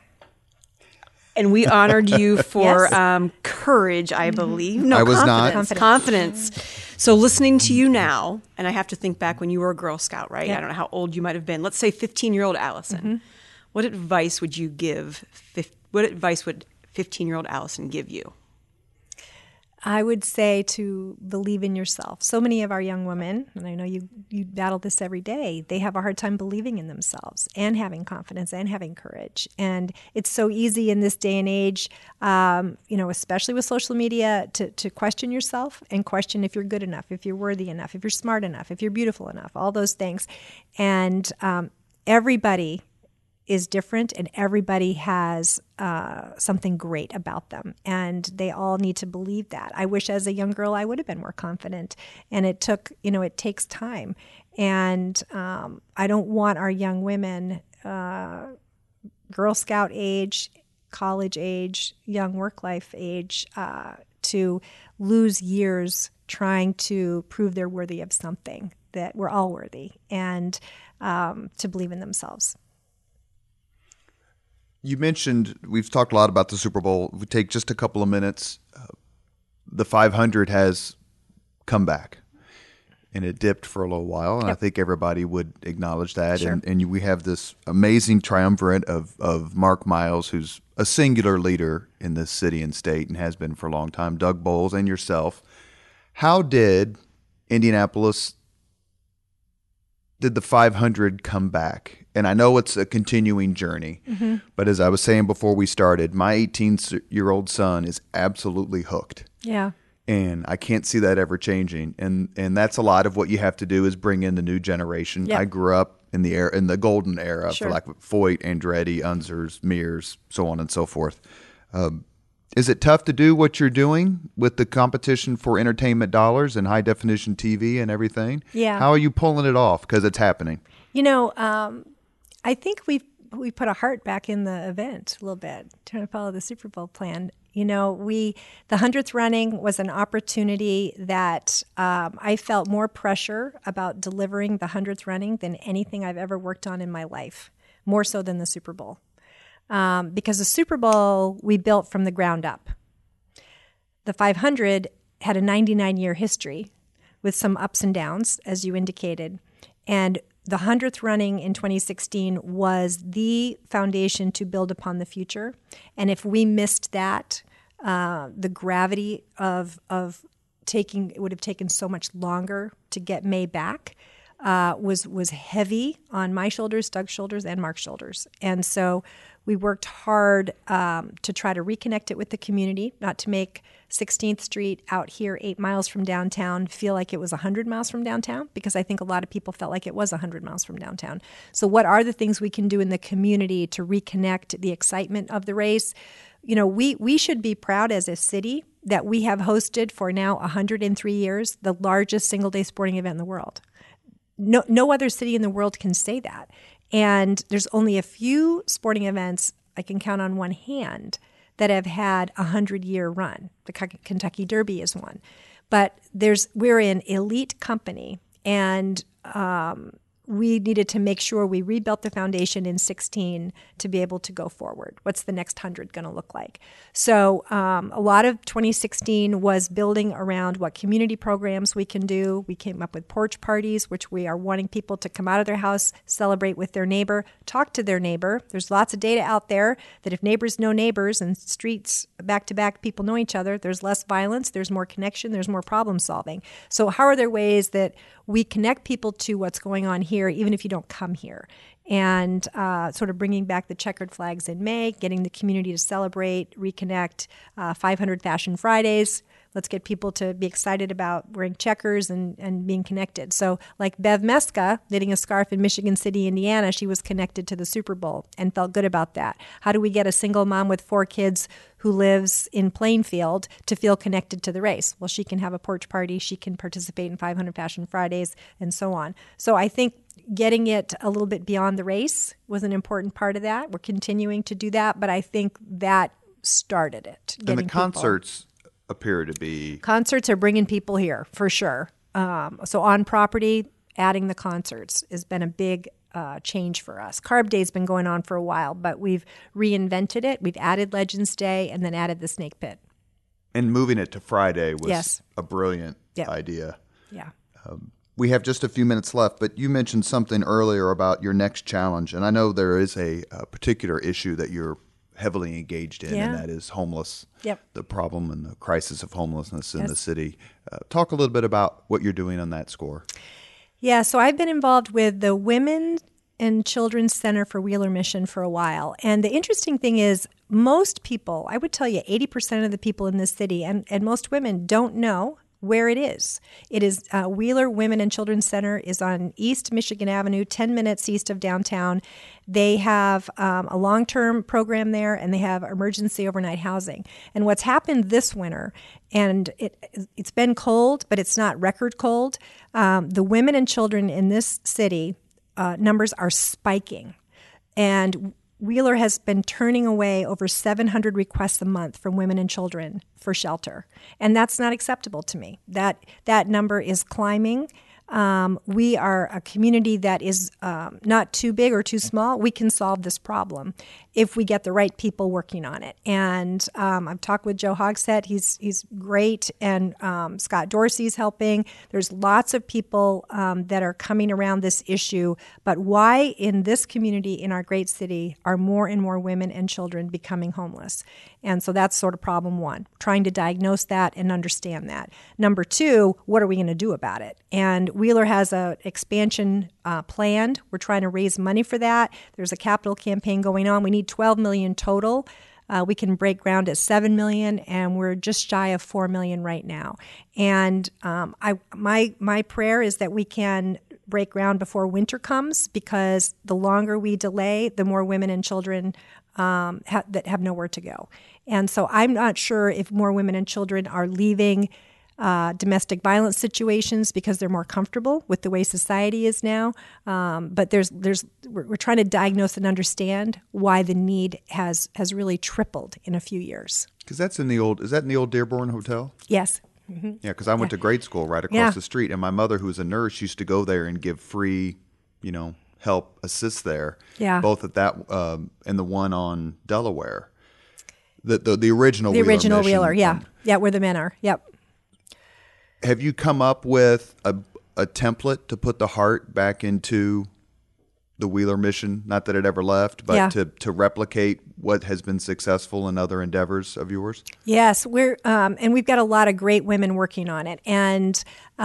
And we honored you for courage, I believe. No, I was confidence. So listening to you now, and I have to think back when you were a Girl Scout, right? Yep. I don't know how old you might have been. Let's say 15-year-old Allison. Mm-hmm. What advice would you give? What advice would 15-year-old Allison give you? I would say to believe in yourself. So many of our young women, and I know you battle this every day, they have a hard time believing in themselves and having confidence and having courage. And it's so easy in this day and age, especially with social media, to question yourself and question if you're good enough, if you're worthy enough, if you're smart enough, if you're beautiful enough, all those things. And everybody is different, and everybody has something great about them, and they all need to believe that. I wish as a young girl I would have been more confident, and it takes time. And I don't want our young women, Girl Scout age, college age, young work life age, to lose years trying to prove they're worthy of something, that we're all worthy, and to believe in themselves. You mentioned, we've talked a lot about the Super Bowl. We take just a couple of minutes. The 500 has come back, and it dipped for a little while, and I think everybody would acknowledge that. Sure. And we have this amazing triumvirate of Mark Miles, who's a singular leader in this city and state and has been for a long time, Doug Bowles, and yourself. How did Indianapolis, did the 500 come back? And I know it's a continuing journey, but as I was saying before we started, my 18-year-old son is absolutely hooked. Yeah. And I can't see that ever changing. And that's a lot of what you have to do is bring in the new generation. Yep. I grew up in the golden era, Sure. for like Foyt, Andretti, Unzers, Mears, so on and so forth. Is it tough to do what you're doing with the competition for entertainment dollars and high definition TV and everything? Yeah. How are you pulling it off? Because it's happening. I think we put a heart back in the event a little bit, trying to follow the Super Bowl plan. The 100th running was an opportunity that I felt more pressure about delivering the 100th running than anything I've ever worked on in my life, more so than the Super Bowl. Because the Super Bowl we built from the ground up. The 500 had a 99-year history with some ups and downs, as you indicated. And the 100th running in 2016 was the foundation to build upon the future. And if we missed that, the gravity of taking, it would have taken so much longer to get May back, was heavy on my shoulders, Doug's shoulders, and Mark's shoulders. And so we worked hard to try to reconnect it with the community, not to make 16th Street out here 8 miles from downtown feel like it was 100 miles from downtown, because I think a lot of people felt like it was 100 miles from downtown. So what are the things we can do in the community to reconnect the excitement of the race? We should be proud as a city that we have hosted for now 103 years the largest single-day sporting event in the world. No other city in the world can say that. And there's only a few sporting events I can count on one hand that have had a 100-year run. The Kentucky Derby is one. But we're an elite company, and we needed to make sure we rebuilt the foundation in 16 to be able to go forward. What's the next 100 going to look like? So a lot of 2016 was building around what community programs we can do. We came up with porch parties, which we are wanting people to come out of their house, celebrate with their neighbor, talk to their neighbor. There's lots of data out there that if neighbors know neighbors and streets back-to-back people know each other, there's less violence, there's more connection, there's more problem solving. So how are there ways that we connect people to what's going on here, even if you don't come here? And sort of bringing back the checkered flags in May, getting the community to celebrate, reconnect, 500 Fashion Fridays. Let's get people to be excited about wearing checkers and being connected. So like Bev Meska, knitting a scarf in Michigan City, Indiana, she was connected to the Super Bowl and felt good about that. How do we get a single mom with 4 kids who lives in Plainfield to feel connected to the race? Well, she can have a porch party, she can participate in 500 Fashion Fridays, and so on. So I think getting it a little bit beyond the race was an important part of that. We're continuing to do that, but I think that started it. And the concerts appear to be... Concerts are bringing people here, for sure. So on property, adding the concerts has been a big change for us. Carb Day's been going on for a while, but we've reinvented it. We've added Legends Day and then added the Snake Pit. And moving it to Friday was a brilliant idea. Yeah. We have just a few minutes left, but you mentioned something earlier about your next challenge, and I know there is a particular issue that you're heavily engaged in, and that is homeless. Yep. The problem and the crisis of homelessness in the city. Talk a little bit about what you're doing on that score. Yeah, so I've been involved with the Women and Children's Center for Wheeler Mission for a while. And the interesting thing is most people, I would tell you 80% of the people in this city and most women don't know where it is. It is Wheeler Women and Children's Center is on East Michigan Avenue, 10 minutes east of downtown. They have a long-term program there, and they have emergency overnight housing. And what's happened this winter, and it's been cold, but it's not record cold, the women and children in this city numbers are spiking. And Wheeler has been turning away over 700 requests a month from women and children for shelter. And that's not acceptable to me. That number is climbing. We are a community that is not too big or too small. We can solve this problem if we get the right people working on it. And I've talked with Joe Hogsett. He's great. And Scott Dorsey's helping. There's lots of people that are coming around this issue. But why in this community, in our great city, are more and more women and children becoming homeless? And so that's sort of problem one, trying to diagnose that and understand that. Number two, what are we going to do about it? And Wheeler has an expansion planned. We're trying to raise money for that. There's a capital campaign going on. We need $12 million total. We can break ground at $7 million, and we're just shy of $4 million right now. And my prayer is that we can break ground before winter comes, because the longer we delay, the more women and children that have nowhere to go. And so I'm not sure if more women and children are leaving domestic violence situations because they're more comfortable with the way society is now. But we're trying to diagnose and understand why the need has really tripled in a few years. Because is that in the old Dearborn Hotel? Yes. Mm-hmm. Yeah, because I went to grade school right across the street, and my mother, who was a nurse, used to go there and give free, help assist there. Yeah. Both at that and the one on Delaware. The original The Wheeler original mission. Wheeler, yeah. Yeah, where the men are. Yep. Have you come up with a template to put the heart back into the Wheeler mission? Not that it ever left, but to replicate what has been successful in other endeavors of yours? Yes, and we've got a lot of great women working on it. And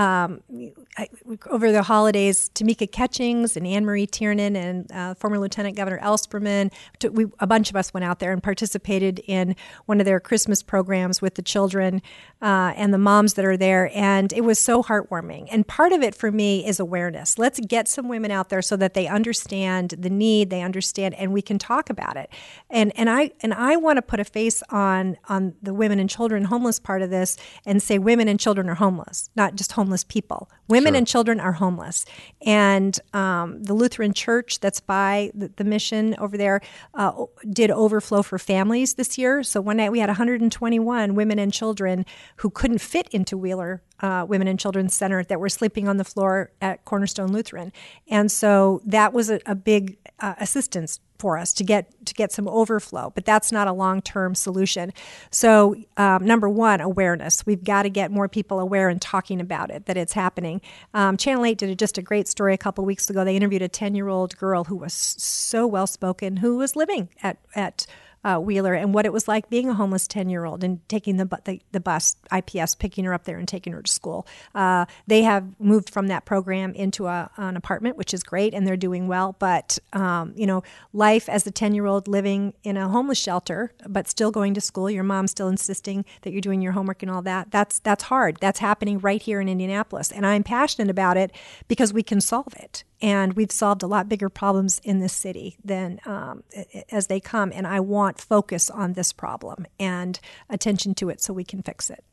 over the holidays, Tamika Catchings and Anne Marie Tiernan and former Lieutenant Governor Ellspermann, a bunch of us went out there and participated in one of their Christmas programs with the children and the moms that are there. And it was so heartwarming. And part of it for me is awareness. Let's get some women out there so that they understand the need, they understand, and we can talk about it. And I want to put a face on the women and children homeless part of this and say women and children are homeless, not just homeless people. Women and children are homeless. And the Lutheran Church that's by the mission over there did Overflow for Families this year. So one night we had 121 women and children who couldn't fit into Wheeler Women and Children's Center that were sleeping on the floor at Cornerstone Lutheran. And so that was a big assistance for us to get some overflow, but that's not a long-term solution. So number one, awareness. We've got to get more people aware and talking about it, that it's happening. Channel 8 did just a great story a couple weeks ago. They interviewed a 10-year-old girl who was so well-spoken, who was living at Wheeler, and what it was like being a homeless 10-year-old and taking the bus, IPS, picking her up there and taking her to school. They have moved from that program into an apartment, which is great, and they're doing well. But, life as a 10-year-old living in a homeless shelter, but still going to school, your mom's still insisting that you're doing your homework and all that, that's hard. That's happening right here in Indianapolis. And I'm passionate about it because we can solve it. And we've solved a lot bigger problems in this city than as they come. And I want focus on this problem and attention to it so we can fix it.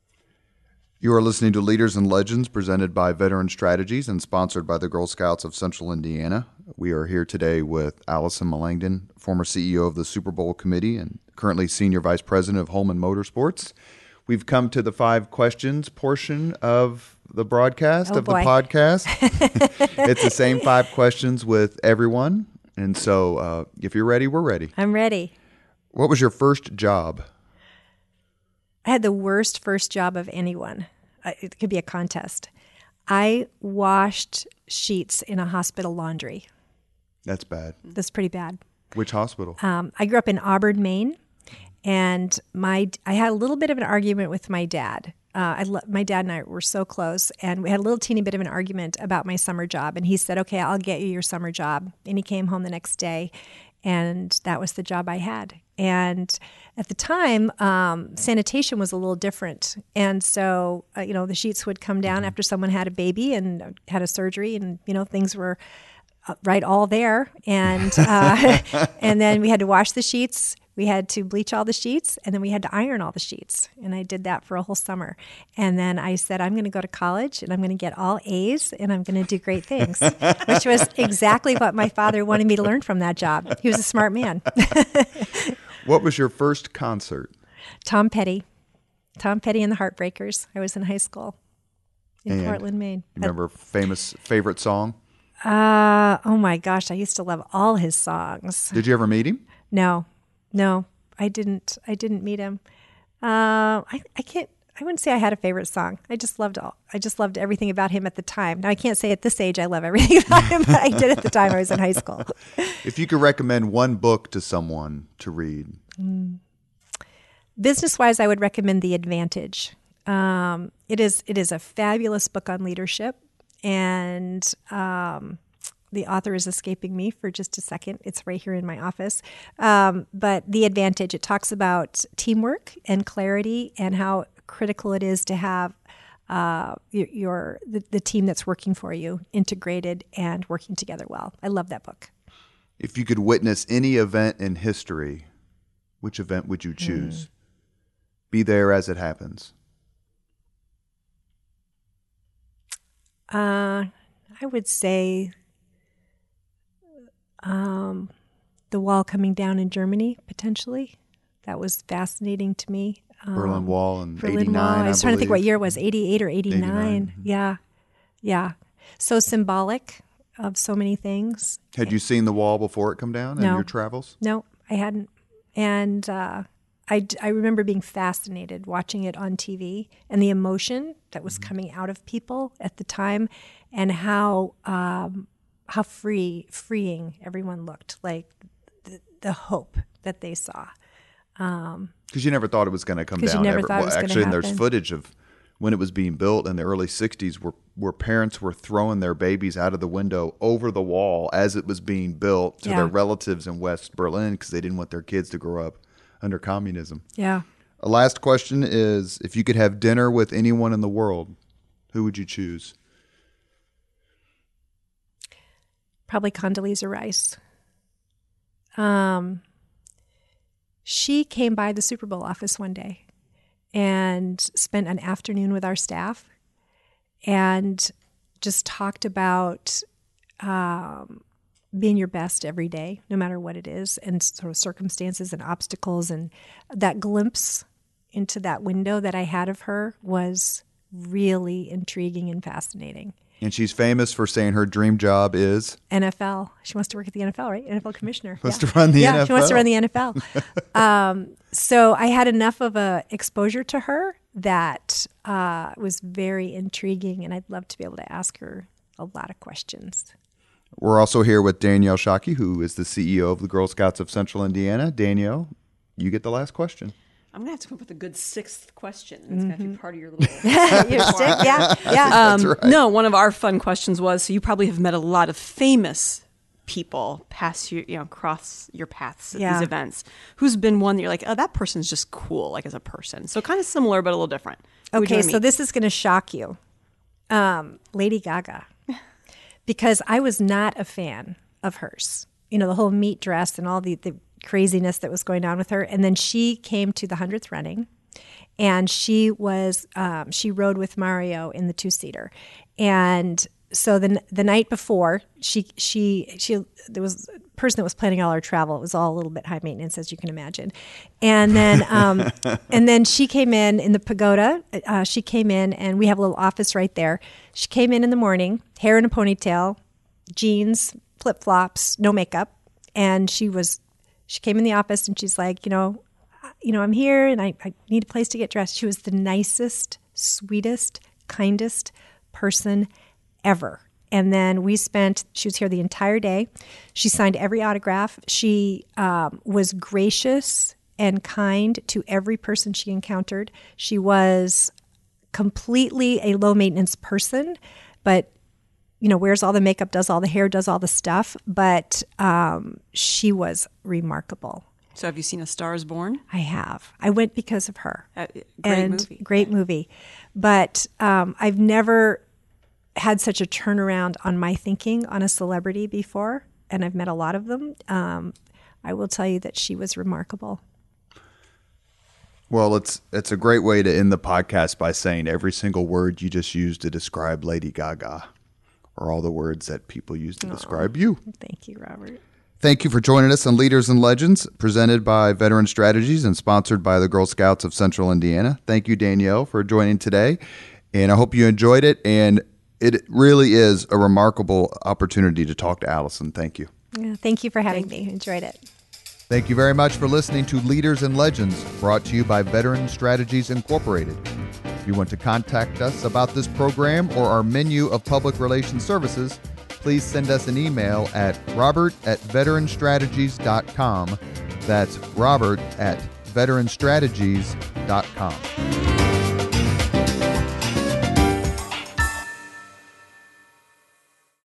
You are listening to Leaders and Legends, presented by Veteran Strategies and sponsored by the Girl Scouts of Central Indiana. We are here today with Allison Melangton, former CEO of the Super Bowl Committee and currently Senior Vice President of Holman Motorsports. We've come to the 5 questions portion of the broadcast, the podcast. It's the same 5 questions with everyone. And so if you're ready, we're ready. I'm ready. What was your first job? I had the worst first job of anyone. It could be a contest. I washed sheets in a hospital laundry. That's bad. That's pretty bad. Which hospital? I grew up in Auburn, Maine, and I had a little bit of an argument with my dad. My dad and I were so close, and we had a little teeny bit of an argument about my summer job. And he said, "Okay, I'll get you your summer job." And he came home the next day, and that was the job I had. And at the time, sanitation was a little different. And so, the sheets would come down after someone had a baby and had a surgery, and, things were right all there. And and then we had to wash the sheets. We had to bleach all the sheets, and then we had to iron all the sheets. And I did that for a whole summer. And then I said, I'm going to go to college, and I'm going to get all A's, and I'm going to do great things, which was exactly what my father wanted me to learn from that job. He was a smart man. What was your first concert? Tom Petty. Tom Petty and the Heartbreakers. I was in high school in Portland, Maine. You remember favorite song? Oh my gosh, I used to love all his songs. Did you ever meet him? No, I didn't meet him. I wouldn't say I had a favorite song. I just loved everything about him at the time. Now I can't say at this age I love everything about him, but I did at the time I was in high school. If you could recommend one book to someone to read. Business-wise, I would recommend The Advantage. It is a fabulous book on leadership, and the author is escaping me for just a second. It's right here in my office. But The Advantage, it talks about teamwork and clarity and how critical it is to have the team that's working for you integrated and working together well. I love that book. If you could witness any event in history, which event would you choose? Be there as it happens. I would say the wall coming down in Germany, potentially. That was fascinating to me. Berlin Wall in Berlin 89, Wall. I was trying to think what year it was, 88 or 89. 89. Yeah. So symbolic of so many things. Had you seen the wall before it come down in your travels? No, I hadn't. And I remember being fascinated watching it on TV and the emotion that was coming out of people at the time, and how freeing everyone looked, like the hope that they saw. Because you never thought it was going to come down. You never thought it was going to happen. There's footage of when it was being built in the early 60s where parents were throwing their babies out of the window over the wall as it was being built to their relatives in West Berlin because they didn't want their kids to grow up under communism. Yeah. A last question is, if you could have dinner with anyone in the world, who would you choose? Probably Condoleezza Rice. She came by the Super Bowl office one day and spent an afternoon with our staff and just talked about being your best every day, no matter what it is, and sort of circumstances and obstacles. And that glimpse into that window that I had of her was really intriguing and fascinating. And she's famous for saying her dream job is? NFL. She wants to work at the NFL, right? NFL commissioner. Wants to run the NFL. Yeah, she wants to run the NFL. So I had enough of a exposure to her that was very intriguing, and I'd love to be able to ask her a lot of questions. We're also here with Danielle Shockey, who is the CEO of the Girl Scouts of Central Indiana. Danielle, you get the last question. I'm going to have to come up with a good sixth question. It's going to have to be part of your little... Your stick, yeah. That's right. No, one of our fun questions was, so you probably have met a lot of famous people cross your paths at these events. Who's been one that you're like, oh, that person's just cool, like as a person. So kind of similar, but a little different. Okay, so this is going to shock you. Lady Gaga. Because I was not a fan of hers. The whole meat dress and all the craziness that was going on with her. And then she came to the 100th running, and she rode with Mario in the 2-seater. And so the night before, there was a person that was planning all our travel. It was all a little bit high maintenance, as you can imagine. And then and then she came in the pagoda. She came in, and we have a little office right there. She came in the morning, hair in a ponytail, jeans, flip-flops, no makeup. And she came in the office, and she's like, I'm here, and I need a place to get dressed. She was the nicest, sweetest, kindest person ever. And then she was here the entire day. She signed every autograph. She was gracious and kind to every person she encountered. She was completely a low-maintenance person, but wears all the makeup, does all the hair, does all the stuff. But she was remarkable. So have you seen A Star is Born? I have. I went because of her. Great movie. But I've never had such a turnaround on my thinking on a celebrity before, and I've met a lot of them. I will tell you that she was remarkable. Well, it's a great way to end the podcast by saying every single word you just used to describe Lady Gaga are all the words that people use to describe you. Thank you, Robert. Thank you for joining us on Leaders and Legends, presented by Veteran Strategies and sponsored by the Girl Scouts of Central Indiana. Thank you, Danielle, for joining today, and I hope you enjoyed it. And it really is a remarkable opportunity to talk to Allison. Thank you. Yeah, thank you for having me. Enjoyed it. Thank you very much for listening to Leaders and Legends, brought to you by Veteran Strategies Incorporated. If you want to contact us about this program or our menu of public relations services, please send us an email at robert@veteranstrategies.com. That's robert@veteranstrategies.com.